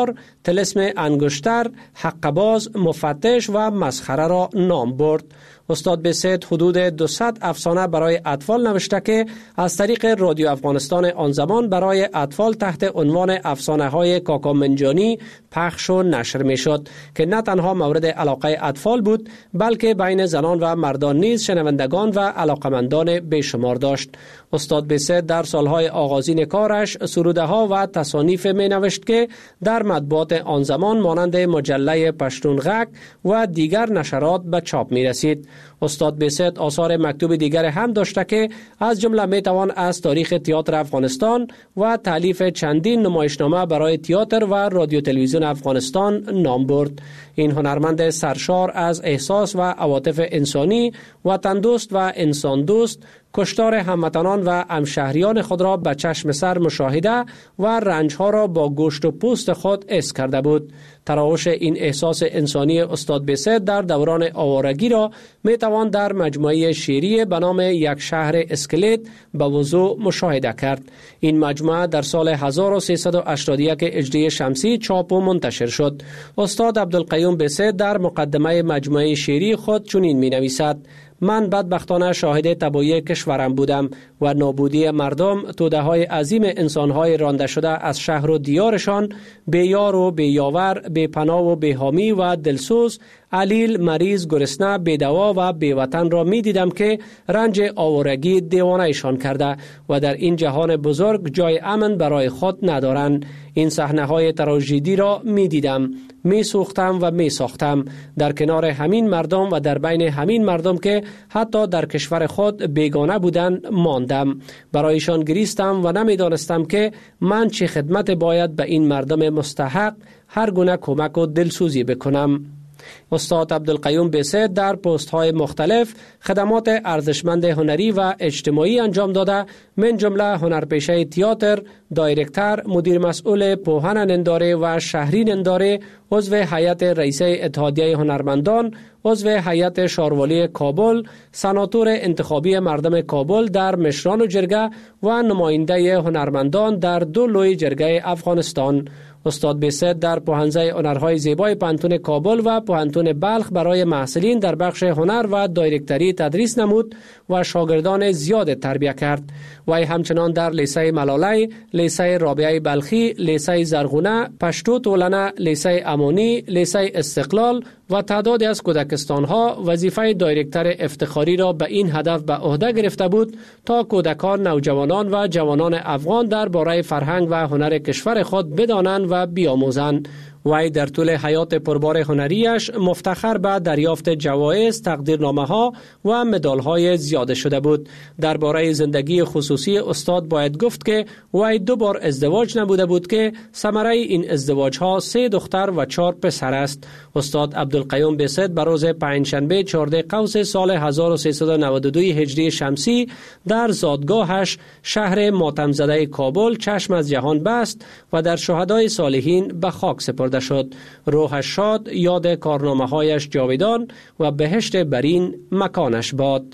Speaker 14: طلسم انگشتر، حقباز، مفتش و مسخره را نام برد. استاد بیست حدود دویست افسانه برای اطفال نوشته که از طریق رادیو افغانستان آن زمان برای اطفال تحت عنوان افسانه های کاکا منجانی پخش و نشر می شد که نه تنها مورد علاقه اطفال بود بلکه بین زنان و مردان نیز شنوندگان و علاقمندان بیشمار داشت. استاد بیست در سالهای آغازین کارش سروده ها و تصانیف می نوشت که در مطبوعات آن زمان مانند مجله پشتون غک و دیگر نشرات به چاپ می رسید. استاد بیست آثار مکتوب دیگر هم داشته که از جمله می توان از تاریخ تئاتر افغانستان و تالیف چندین نمایشنامه برای تئاتر و رادیو تلویزیون افغانستان نام برد. این هنرمند سرشار از احساس و عواطف انسانی، وطن دوست و انسان دوست، کشتار هموطنان و همشهریان خود را به چشم سر مشاهده و رنجها را با گوشت و پوست خود حس کرده بود. تراوش این احساس انسانی استاد بیست در دوران آوارگی را می توان در مجموعه شعری به نام یک شهر اسکلت به وضوح مشاهده کرد. این مجموعه در سال هزار و سیصد و هشتاد و یک هجری شمسی چاپ و منتشر شد. استاد عبدالقیوم بیست در مقدمه مجموعه شعری خود چنین می نویسد: من بدبختانه شاهد تباهی کشورم بودم و نابودی مردم، توده های عظیم انسانهای رانده شده از شهر و دیارشان، بی یار و بی یاور، بی پناه و بی حامی و دلسوز، علیل، مریض، گرسنه، بی دوا و بی وطن را می دیدم که رنج آوارگی دیوانه ایشان کرده و در این جهان بزرگ جای امن برای خود ندارند. این صحنه های تراژدی را می دیدم، می سوختم و می ساختم در کنار همین مردم و در بین همین مردم که حتی در کشور خود بیگانه بودند ماندم. برایشان گریستم و نمی دانستم که من چه خدمت باید به این مردم مستحق هر گونه کمک و دلسوزی بکنم. استاد عبدالقیوم بیست در پست های مختلف خدمات ارزشمند هنری و اجتماعی انجام داده، من جمله هنرپیشه تئاتر، دایرکتر، مدیر مسئول پوهن ننداره و شهری ننداره، عضو هیئت رئیسه اتحادیه هنرمندان، عضو هیئت شاروالی کابل، سناتور انتخابی مردم کابل در مشران و جرگه و نماینده هنرمندان در دو لوی جرگه افغانستان. استاد بیست در پوهنزه هنرهای زیبای پانتون کابل و پوهنتون بلخ برای محصلین در بخش هنر و دایرکتری تدریس نمود و شاگردان زیاد تربیه کرد. وی همچنان در لیسه ملاله، لیسه رابعه بلخی، لیسه زرغونه، پشتو تولنه، لیسه امانی، لیسه استقلال و تعدادی از کودکستانها وظیفه دایرکتر افتخاری را به این هدف به عهده گرفته بود تا کودکان، نوجوانان و جوانان افغان درباره فرهنگ و هنر کشور خود بدانند و بیاموزند. وی در طول حیات پربار هنریش مفتخر به دریافت جوایز، تقدیرنامه ها و مدال های زیاده شده بود. درباره زندگی خصوصی استاد باید گفت که وی دو بار ازدواج نبوده بود که ثمره این ازدواج ها سه دختر و چهار پسر است. استاد عبدالقیوم بیست به روز پنجشنبه چهارده قوس سال هزار و سیصد و نود و دو هجری شمسی در زادگاهش شهر ماتم زده کابل چشم از جهان بست و در شهدای صالحین به خاک سپرد شد. روحش شاد، یاد کارنامه هایش جاودان و بهشت برین مکانش باد.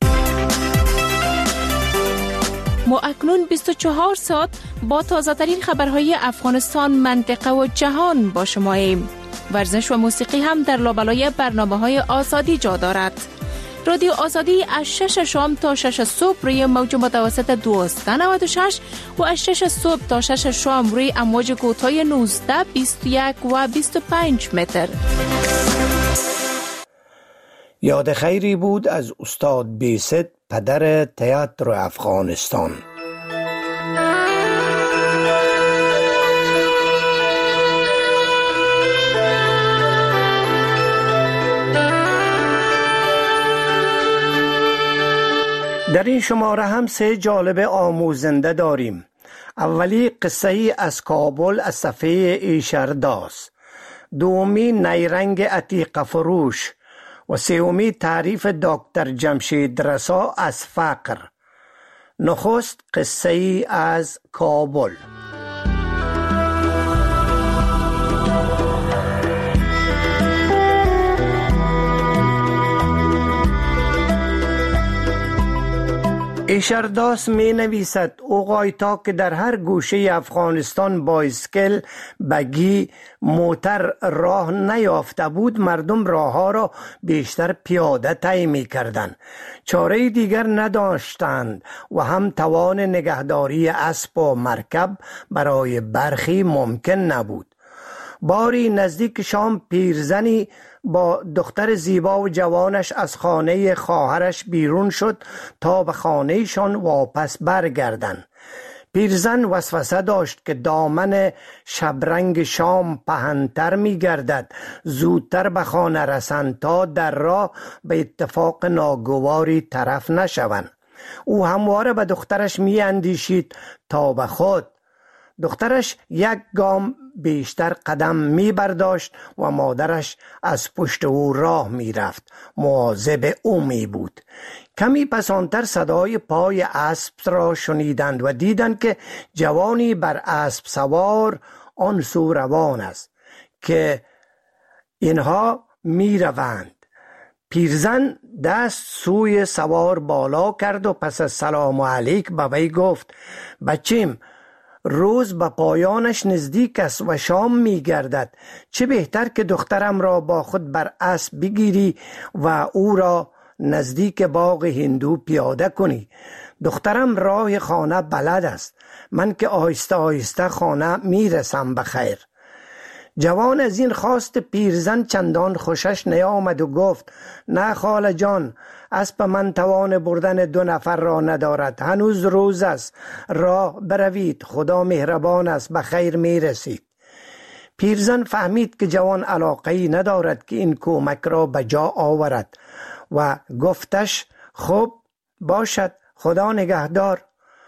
Speaker 19: ما اکنون بیست و چهار ساعت با تازه ترین خبرهای افغانستان، منطقه و جهان با شماییم. ورزش و موسیقی هم در لابلای برنامه های آزادی جا دارد. رادیو آزادی از شش شام تا شش صبح روی موج متوسط دویست و نود و شش و از شش صبح تا شش شام روی امواج کوتاه نوزده، بیست و یک و بیست و پنج متر.
Speaker 12: یاد خیری بود از استاد بیست، پدر تئاتر افغانستان. در این شماره هم سه جالب آموزنده داریم. اولی قصه ای از کابل از صفحه ایشرداست، دومی نیرنگ عتیق فروش و سومی تعریف دکتر جمشید رسا از فقر. نخست قصه ای از کابل. ایشرداس می نویسد اوقایتا که در هر گوشه افغانستان بایسکل، بگی، موتر راه نیافته بود، مردم راه ها را بیشتر پیاده طی می کردند. چاره دیگر نداشتند و هم توان نگهداری اسب و مرکب برای برخی ممکن نبود. باری نزدیک شام پیرزنی با دختر زیبا و جوانش از خانه خواهرش بیرون شد تا به خانهشان واپس برگردند. پیرزن وسوسه داشت که دامن شبرنگ شام پهن‌تر می گردد، زودتر به خانه رسند تا در راه به اتفاق ناگواری طرف نشوند. او همواره به دخترش می اندیشید تا به خود. دخترش یک گام بیشتر قدم می برداشت و مادرش از پشت او راه می رفت. مواظب او می بود. کمی پسانتر صدای پای اسب را شنیدند و دیدند که جوانی بر اسب سوار آن سو روان است که اینها می روند. پیرزن دست سوی سوار بالا کرد و پس از سلام علیک به وی گفت: بچیم، روز به پایانش نزدیک است و شام می گردد. چه بهتر که دخترم را با خود بر اسب بگیری و او را نزدیک باغ هندو پیاده کنی. دخترم راه خانه بلد است. من که آهسته آهسته خانه می رسم به خیر. جوان از این خواست پیرزن چندان خوشش نیامد و گفت: نه خاله جان، اسب من توان بردن دو نفر را ندارد. هنوز روز است، راه بروید، خدا مهربان است، به خیر می رسید. پیرزن فهمید که جوان علاقه‌ای ندارد که این کمک را به جا آورد و گفتش: خب باشد، خدا نگهدار.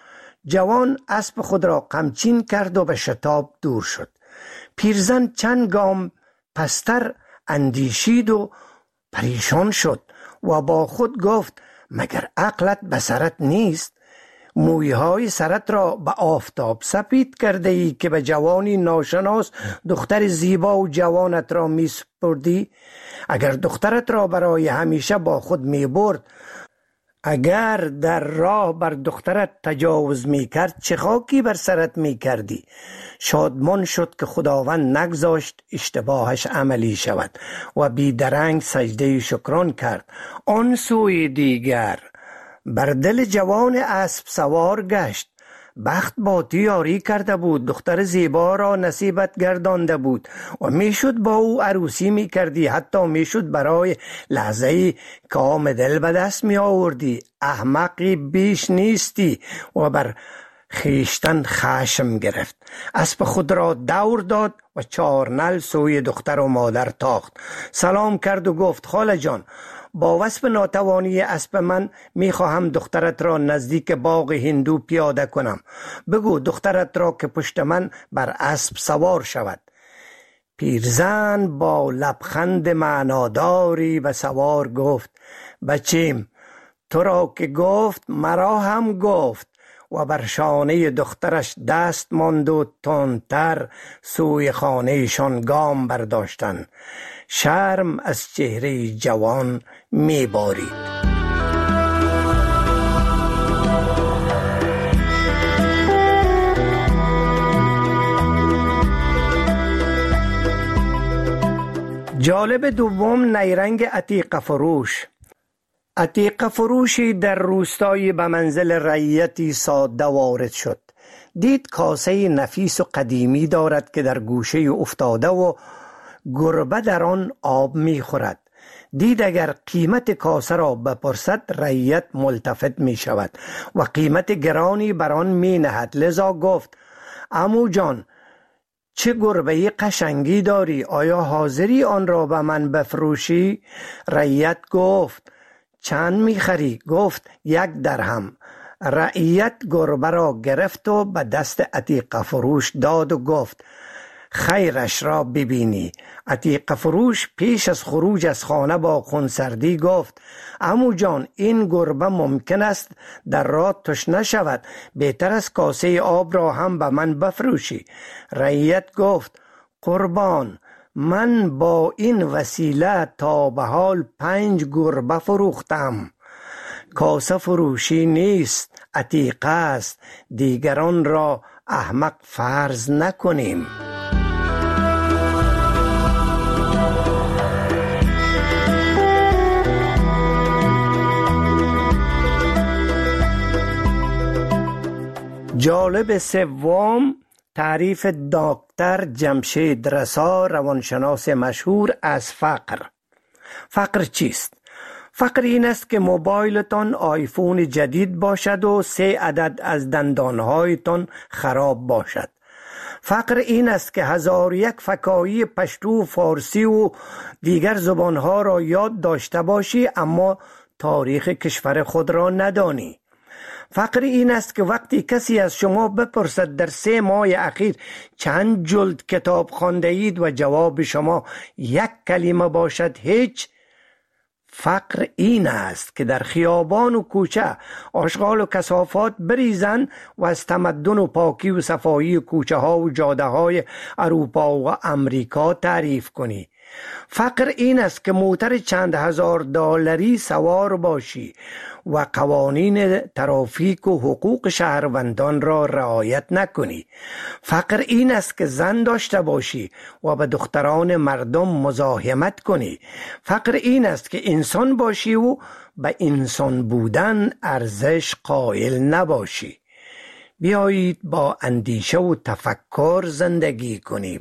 Speaker 12: جوان اسب خود را قمچین کرد و به شتاب دور شد. پیرزن چند گام پستر اندیشید و پریشان شد و با خود گفت: مگر عقلت به سرت نیست؟ مویهای سرت را به آفتاب سپید کرده ای که به جوانی ناشناس دختر زیبا و جوانت را می سپردی؟ اگر دخترت را برای همیشه با خود می برد، اگر در راه بر دخترت تجاوز می کرد، چه خاکی بر سرت می کردی؟ شادمان شد که خداوند نگذاشت اشتباهش عملی شود و بیدرنگ سجده شکران کرد. آن سوی دیگر بر دل جوان اسب سوار گشت. بخت با تو یاری کرده بود، دختر زیبا را نصیبت گردانده بود و میشد با او عروسی می کردی، حتی میشد برای لحظه کام دل به دست می آوردی. احمقی بیش نیستی. و بر خیشتن خشم گرفت. اسب خود را دور داد و چارنل سوی دختر و مادر تاخت. سلام کرد و گفت: خاله جان، با وصف ناتوانی اسب من میخواهم دخترت را نزدیک باغ هندو پیاده کنم. بگو دخترت را که پشت من بر اسب سوار شود. پیرزن با لبخند معناداری به سوار گفت: بچیم، تو را که گفت مرا هم گفت. و بر شانه دخترش دست ماند و تندتر سوی خانهشان گام برداشتند. شرم از چهره جوان می بارید. جالب دوم، نیرنگ عتیقه فروش. عتیقه فروشی در روستایی به منزل رعیتی ساده وارد شد. دید کاسه نفیس و قدیمی دارد که در گوشه افتاده و گربه در آن آب می خورد. دید اگر قیمت کاسه را بپرسد رعیت ملتفت می شود و قیمت گرانی بر آن می نهد. لذا گفت: عمو جان، چه گربه قشنگی داری، آیا حاضری آن را به من بفروشی؟ رعیت گفت: چند میخری؟ گفت: یک درهم. رعیت گربه را گرفت و به دست عتیقه فروش داد و گفت: خیرش را ببینی. عتیقه فروش پیش از خروج از خانه با خونسردی گفت: عمو جان، این گربه ممکن است در راه تشنه شود، بهتر از کاسه آب را هم به من بفروشی. رعیت گفت: قربان، من با این وسیله تا به حال پنج گربه فروختم. کاسه فروشی نیست، عتیقه است. دیگران را احمق فرض نکنیم. جالب سوم تعریف دکتر جمشید رسا، روانشناس مشهور، از فقر. فقر چیست؟ فقر این است که موبایلتان آیفون جدید باشد و سه عدد از دندانهایتان خراب باشد. فقر این است که هزار یک فکاهی پشتو، فارسی و دیگر زبانها را یاد داشته باشی اما تاریخ کشور خود را ندانی. فقر این است که وقتی کسی از شما بپرسد در سه ماه اخیر چند جلد کتاب خوانده اید و جواب شما یک کلمه باشد هیچ. فقر این است که در خیابان و کوچه آشغال و کثافات بریزن و از تمدن و پاکی و صفایی کوچه ها و جاده های اروپا و امریکا تعریف کنی. فقر این است که موتر چند هزار دلاری سوار باشی و قوانین ترافیک و حقوق شهروندان را رعایت نکنی. فقر این است که زن داشته باشی و به دختران مردم مزاحمت کنی. فقر این است که انسان باشی و به انسان بودن ارزش قائل نباشی. بیایید با اندیشه و تفکر زندگی کنیم.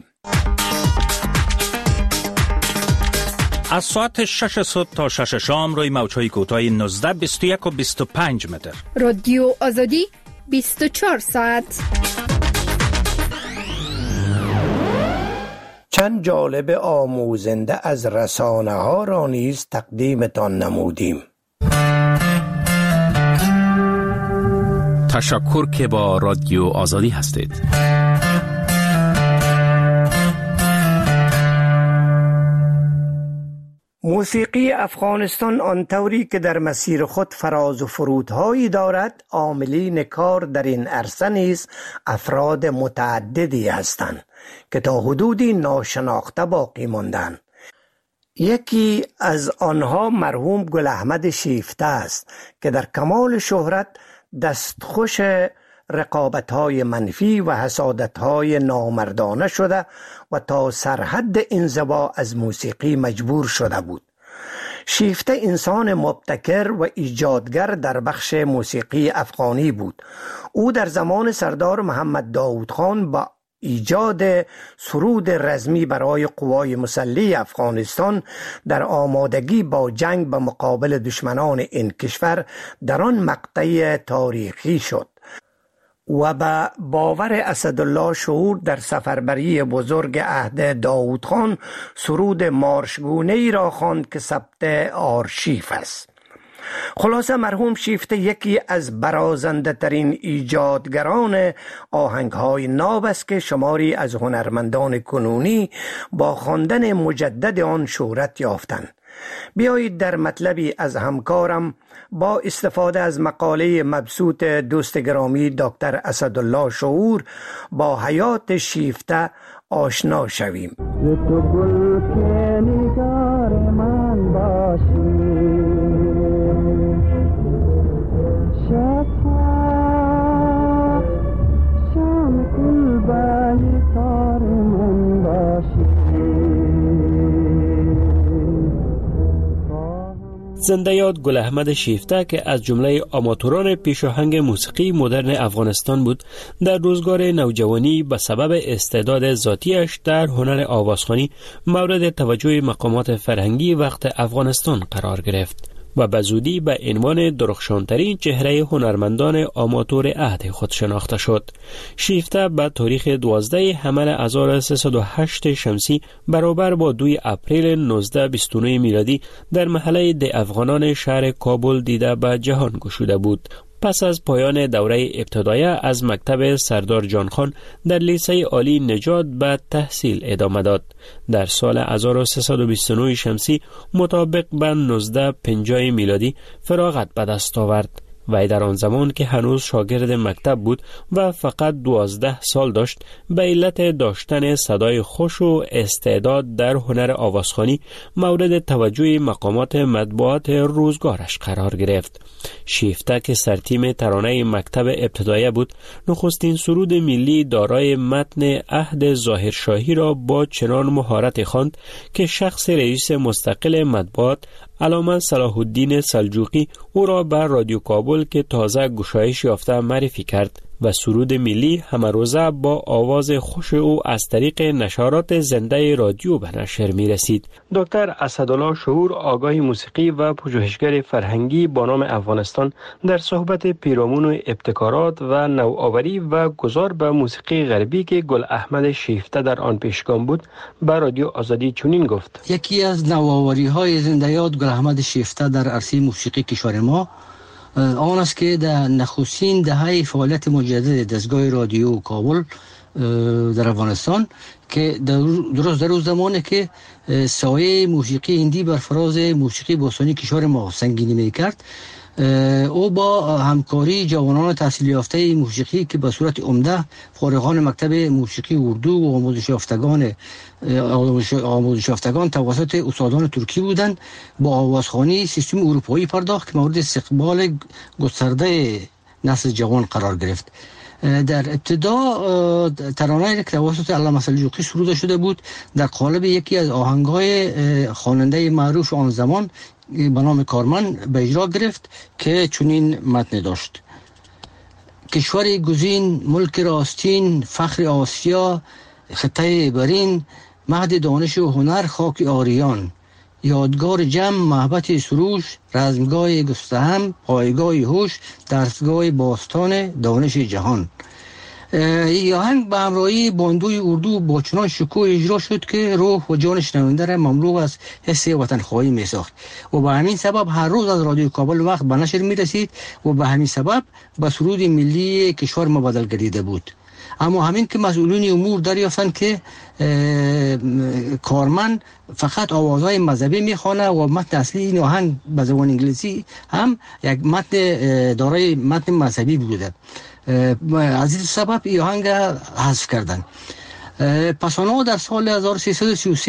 Speaker 18: از ساعت شش صبح تا شش شام روی موج‌های کوتاه نوزده، بیست و یک و بیست و پنج متر.
Speaker 20: رادیو آزادی بیست و چهار ساعت.
Speaker 12: چند جالب آموزنده از رسانه ها را نیز تقدیمتان نمودیم.
Speaker 16: تشکر که با رادیو آزادی هستید.
Speaker 12: موسیقی افغانستان آنطوری که در مسیر خود فراز و فرودهایی دارد، عاملین کار در این عرصه نیز افراد متعددی هستند که تا حدودی ناشناخته باقی ماندند. یکی از آنها مرحوم گل احمد شیفته است که در کمال شهرت دستخوش رقابت‌های منفی و حسادت‌های نامردانه شده و تا سرحد انزوا از موسیقی مجبور شده بود. شیفته انسان مبتکر و ایجادگر در بخش موسیقی افغانی بود. او در زمان سردار محمد داود خان با ایجاد سرود رزمی برای قوای مسلح افغانستان در آمادگی با جنگ به مقابل دشمنان این کشور در آن مقطع تاریخی شد و به باور اسدالله شهور در سفربری بزرگ عهد داود خان سرود مارشگونه‌ای را خواند که ثبت آرشیف است. خلاصه مرحوم شیفته یکی از برازنده ترین ایجادگران آهنگ‌های ناب است که شماری از هنرمندان کنونی با خواندن مجدد آن شهرت یافتند. بیایید در مطلبی از همکارم با استفاده از مقاله مبسوط دوست گرامی دکتر اسدالله شهور با حیات شیفته آشنا شویم. تو گل که نگار من باشی، شفا شام کل بانی تار من باشی.
Speaker 14: زنده یاد گل احمد شیفته که از جمله آماتوران پیشاهنگ موسیقی مدرن افغانستان بود، در روزگار نوجوانی به سبب استعداد ذاتیش در هنر آوازخوانی مورد توجه مقامات فرهنگی وقت افغانستان قرار گرفت و به زودی به عنوان درخشانترین چهره هنرمندان آماتور عهد خود شناخته شد. شیفته به تاریخ دوازده حمل هزار و سیصد و هشت شمسی برابر با دوی اپریل نوزده بیست و نه میلادی در محله ده افغانان شهر کابل دیده به جهان گشوده بود. پس از پایان دوره ابتدایه از مکتب سردار جان خان در لیسه عالی نجات به تحصیل ادامه داد. در سال هزار و سیصد و بیست و نه شمسی مطابق به نوزده پنجاه میلادی فراغت به دست آورد.
Speaker 21: وی در آن زمان که هنوز شاگرد مکتب بود و فقط دوازده سال داشت به علت داشتن صدای خوش و استعداد در هنر آوازخوانی مورد توجه مقامات مطبوعات روزگارش قرار گرفت. شیفته که سرتیم ترانه مکتب ابتدایی بود، نخستین سرود ملی دارای متن عهد ظاهرشاهی را با چنان مهارت خواند که شخص رئیس مستقل مطبوعات علامه صلاح الدین سلجوقی او را بر رادیو کابل که تازه گشایش یافته معرفی کرد و سرود ملی همروزه با آواز خوش او از طریق نشرات زنده رادیو به نشر می رسید. دکتر اسدالله شعور، آگاه موسیقی و پژوهشگر فرهنگی با نام افغانستان، در صحبت پیرامون ابتکارات و نوآوری و گذار به موسیقی غربی که گل احمد شیفته در آن پیشگام بود به رادیو آزادی چنین گفت:
Speaker 15: یکی از نوآوری های زنده یاد گل احمد شیفته در عرصه موسیقی کشور ما آن است که در نخستین دهه فعالیت مجدد دستگاه رادیو کابل در افغانستان که درست در روز زمانی که سایه موسیقی هندی بر فراز موسیقی باستانی کشور ما سنگینی می‌کرد، او با همکاری جوانان تحصیل یافته موسیقی که به صورت عمده فارغان مکتب موسیقی اردو و آموزش یافتگان آموزش یافتگان توسط استادان ترکی بودند، با آوازخوانی سیستم اروپایی پرداخت که مورد استقبال گسترده نسل جوان قرار گرفت. در ابتدا ترانه‌ای که توسط علامه سلجوقی سروده شده بود در قالب یکی از آهنگ‌های خواننده معروف آن زمان به نام کارمن به اجرا گرفت که چنین متن داشت: کشور گزین، ملک راستین، فخر آسیا، خطه برین، مهد دانش و هنر خاک آریان، یادگار جمع محبت سروش، رزمگاه گستهم، پایگاه هوش، درسگاه باستان دانش جهان. این آهنگ به همراهی باندوی اردو با چنان شکوه اجرا شد که روح و جان شنونده را مملو از حس وطنخواهی می ساخت و به همین سبب هر روز از رادیو کابل وقت به نشر می رسید و به همین سبب به سرود ملی کشور ما بدل گردیده بود. اما همین که مسئولین امور دریافتند که کارمن فقط آوازهای مذهبی میخوانه و متن اصلی این آهنگ به زبان انگلیسی هم یک متن دارای متن مذهبی بوده، از این سبب این آهنگ حذف کردن. پس آنها در سال هزار و سیصد و سی و سه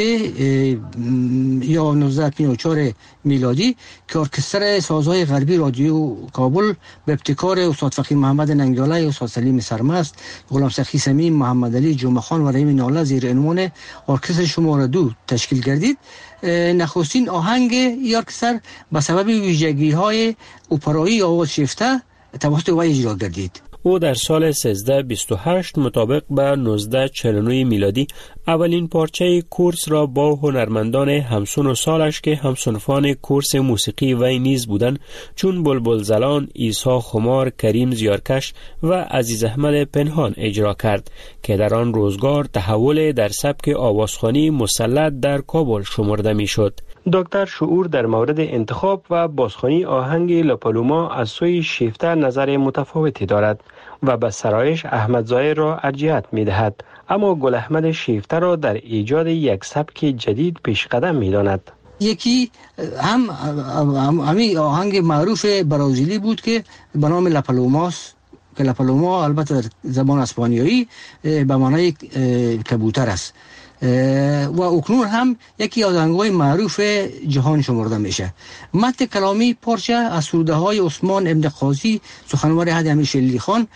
Speaker 15: یا نوزده پنجاه و چهار میلادی که ارکستر سازهای غربی رادیو کابل به ابتکار استاد فقیه محمد ننگیاله، استاد سلیم سرمست، غلام سخی سمیم، محمد علی جمعه خان و رحیم ناله زیر عنوان ارکستر شماره دو تشکیل گردید. نخستین آهنگ این ارکستر به سبب ویژگی‌های اپرایی آواز شیفته توسط وی اجرا گردید.
Speaker 21: او در سال سیزده بیست و هشت مطابق به نوزده چهل و نه میلادی اولین پارچه کورس را با هنرمندان همسن و سالش که همسنفان کورس موسیقی وی نیز بودند چون بلبل زلان، عیسی خمار، کریم زیارکش و عزیز احمد پنهان اجرا کرد که در آن روزگار تحول در سبک آوازخوانی مسلط در کابل شمرده میشد. دکتر شعور در مورد انتخاب و بازخوانی آهنگ لاپالوما از سوی شیفته نظر متفاوتی دارد و به سرایش احمد ظاهر را ارجحیت می دهد، اما گل احمد شیفته را در ایجاد یک سبک جدید پیش قدم می داند.
Speaker 15: یکی هم همین آهنگ معروف برازیلی بود که به نام لاپالوماس که لاپالوما البته در زبان اسپانیایی به معنای کبوتر است و اکنون هم یکی از آهنگ‌های معروف جهان شمرده میشه. متن کلامی پارچه از سروده های عثمان ابن قاضی سخنوار عهد امیر شلیلی خان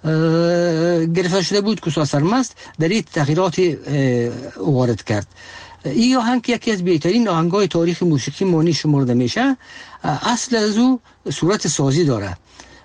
Speaker 15: گرفته شده بود که استاد سرمست در این تغییرات وارد کرد. این آهنگ یکی از بهترین آهنگ‌های تاریخ موسیقی مانی شمرده میشه. اصل از او صورت سازی داره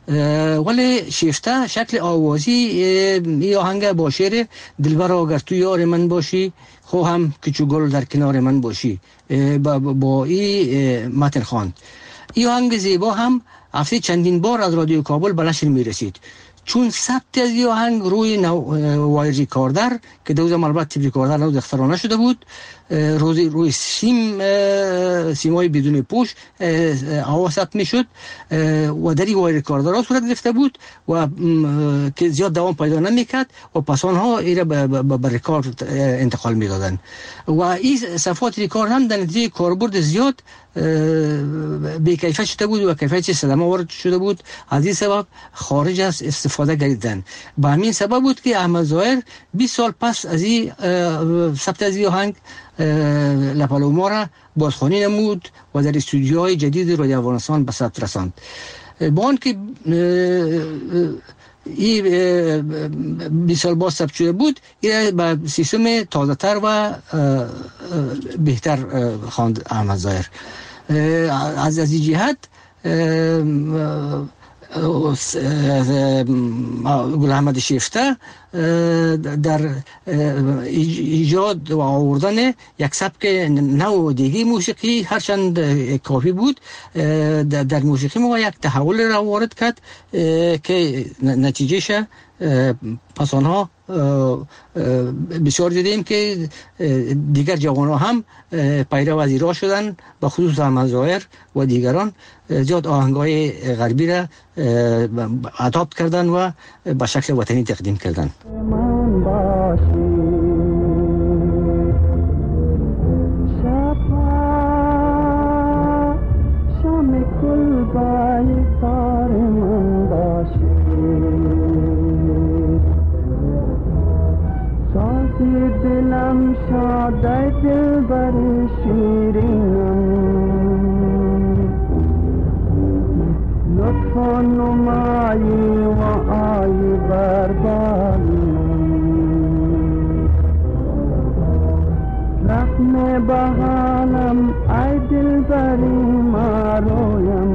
Speaker 15: ولی شیفته شکل آوازی این آهنگ با شعر دلبر اگر تو یار من باشی خواهم که چو گل در کنار من باشی با, با این متن خواند. این آهنگ زیبا هم هفته چندین بار از رادیو کابل به نشر می رسید. چون ثبت از این آهنگ روی وایر ریکاردر که دو زمان البته تیپ ریکاردر نو اختراع نشده بود، روی روی سیم سیمای بدون پوش آواز ثبت میشد و در این وایر ریکاردر ها صورت گرفته بود و که زیاد دوام پیدا نمیکرد و پس آنها ایره به ریکارد انتقال میدادن و این صفحات ریکارد هم در نتیجه کاربرد زیاد به کیفیت شده بود و کیفیت صدمه وارد شده بود. از این سبب خارج از استفاده گردیدن. به همین سبب بود که احمد ظاهر بیست سال پس از این ثبت از این آهنگ لپالوما را بازخوانی نمود و در استودیوهای جدید رادیو افغانستان به ثبت رساند. با آنکه این بیست سال باز ثبت شده بود، این به سیستم تازه تر و بهتر خواند احمد ظاهر. از از این جهت گل احمد شیفته در ایجاد و آوردن یک سبک نو دیگه موسیقی هرچند کافی بود در موسیقی ما یک تحول را وارد کرد که نتیجهش پس آنها بسیار دیدیم که دیگر جوانان هم پیرو از ایران شدن، به خصوص احمد ظاهر و دیگران زیاد آهنگای غربی را اداپت کردن و به شکل وطنی تقدیم کردن.
Speaker 4: دلم شاده دل بر شیرینم لطف و نمایی و آی بربالم رحم بحالم ای دل بری مارویم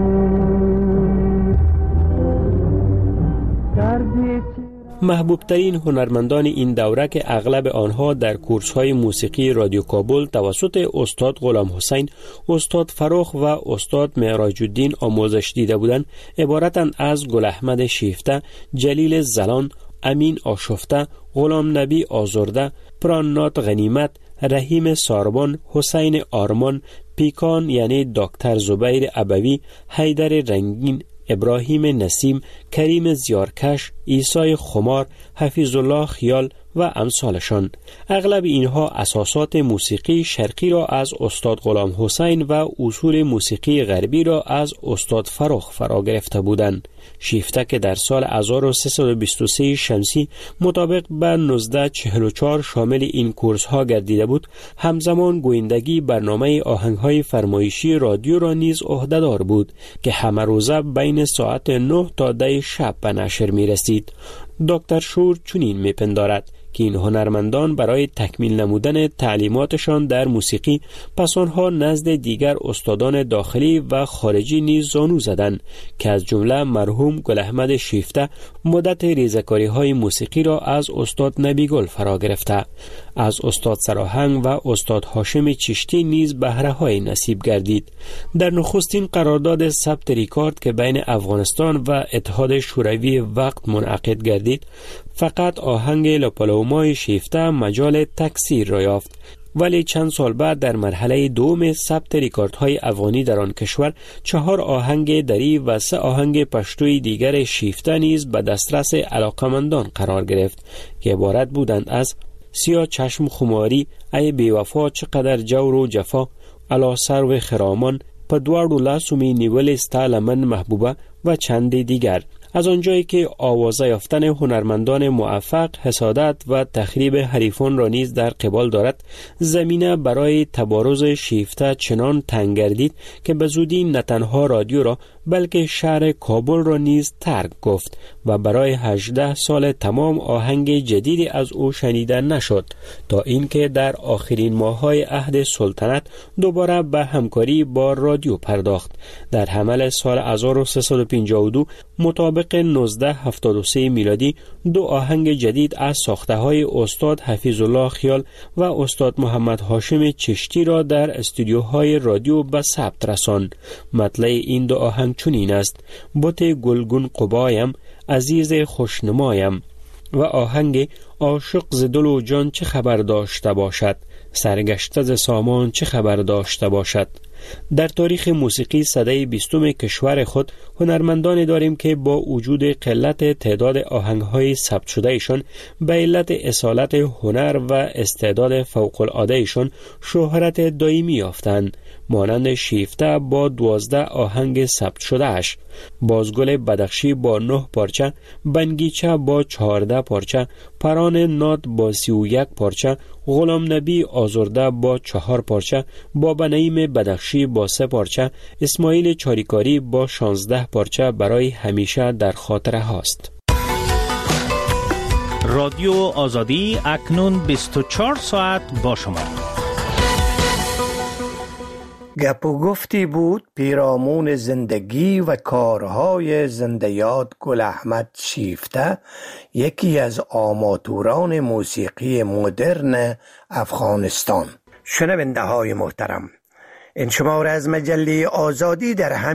Speaker 4: کردی
Speaker 21: محبوب ترین هنرمندان این دوره که اغلب آنها در کورس های موسیقی رادیو کابل توسط استاد غلام حسین، استاد فروخ و استاد معراج الدین آموزش دیده بودند عبارتند از گل احمد شیفته، جلیل زلان، امین آشفته، غلام نبی آزرده، پرانات غنیمت، رحیم ساربان، حسین آرمان، پیکان یعنی دکتر زبیر ابوی، حیدر رنگین، ابراهیم نسیم، کریم زیارکش، عیسی خمار، حفیظ الله خیال و امثالشان. اغلب اینها اساسات موسیقی شرقی را از استاد غلام حسین و اصول موسیقی غربی را از استاد فروخ فرا گرفته بودند. شیفته که در سال هزار و سیصد و بیست و سه شمسی مطابق به نوزده چهل و چهار شامل این کورس ها گردیده بود، همزمان گویندگی برنامه آهنگ های فرمایشی رادیو را نیز عهده‌دار بود که همه روزه بین ساعت نه تا ده شب به نشر می رسید. دکتر شور چنین می پندارد که این هنرمندان برای تکمیل نمودن تعلیماتشان در موسیقی پس آنها نزد دیگر استادان داخلی و خارجی نیز زانو زدند که از جمله مرحوم گل احمد شیفته مدت ریزکاری های موسیقی را از استاد نبیگل فرا گرفته. از استاد سراهنگ و استاد هاشم چشتی نیز بهره های نصیب گردید. در نخستین قرارداد ثبت ریکارد که بین افغانستان و اتحاد شوروی وقت منعقد گردید، فقط آهنگ لاپالومای شیفته مجال تکثیر را یافت، ولی چند سال بعد در مرحله دوم ثبت ریکاردهای افغانی در آن کشور چهار آهنگ دری و سه آهنگ پشتوی دیگر شیفته نیز به دسترس علاقمندان قرار گرفت که عبارت بودند از سیاه چشم خماری، ای بیوفا چقدر جور و جفا، علا سرو خرامان، په دواړو لاسو می نیولې ستا لمن محبوبه و چند دیگر. از آنجایی که آوازه یافتن هنرمندان موفق حسادت و تخریب حریفان را نیز در قبال دارد، زمینه برای تبارز شیفته چنان تنگ گردید که به زودی نه تنها رادیو را بلکه شهر کابل را نیز ترک گفت و برای هجده سال تمام آهنگ جدیدی از او شنیده نشد، تا اینکه در آخرین ماه‌های عهد سلطنت دوباره به همکاری با رادیو پرداخت. در حمل سال هزار و سیصد و پنجاه و دو مطابق طبق نوزده هفتاد و سه میلادی دو آهنگ جدید از ساخته های استاد حفیظ الله خیال و استاد محمد هاشم چشتی را در استودیوهای رادیو به ثبت رساند. مطلع این دو آهنگ چنین است: بت گلگون قبایم، عزیز خوشنمایم و آهنگ عاشق ز دل و جان چه خبر داشته باشد، سرگشته ز سامان چه خبر داشته باشد. در تاریخ موسیقی سده بیستم کشور خود هنرمندان داریم که با وجود قلت تعداد آهنگ‌های ثبت شده ایشان به علت اصالت هنر و استعداد فوق العاده ایشان شهرت دائمی یافتند، مانند شیفته با دوازده آهنگ ثبت شده اش، بازگل بدخشی با نه پارچه، بنگیچه با چهارده پارچه، پران نات با سی و یک پارچه، غلام نبی آزرده با چهار پارچه، بابا نعیم بدخشی با سه پارچه، اسماعیل چاریکاری با شانزده پارچه برای همیشه در خاطره هاست.
Speaker 18: رادیو آزادی اکنون بیست و چهار ساعت با شما.
Speaker 12: گپ و گفتی بود پیرامون زندگی و کارهای زنده‌یاد گل احمد شیفته، یکی از آماتوران موسیقی مدرن افغانستان. شنونده های محترم، این شماره از مجله آزادی در هم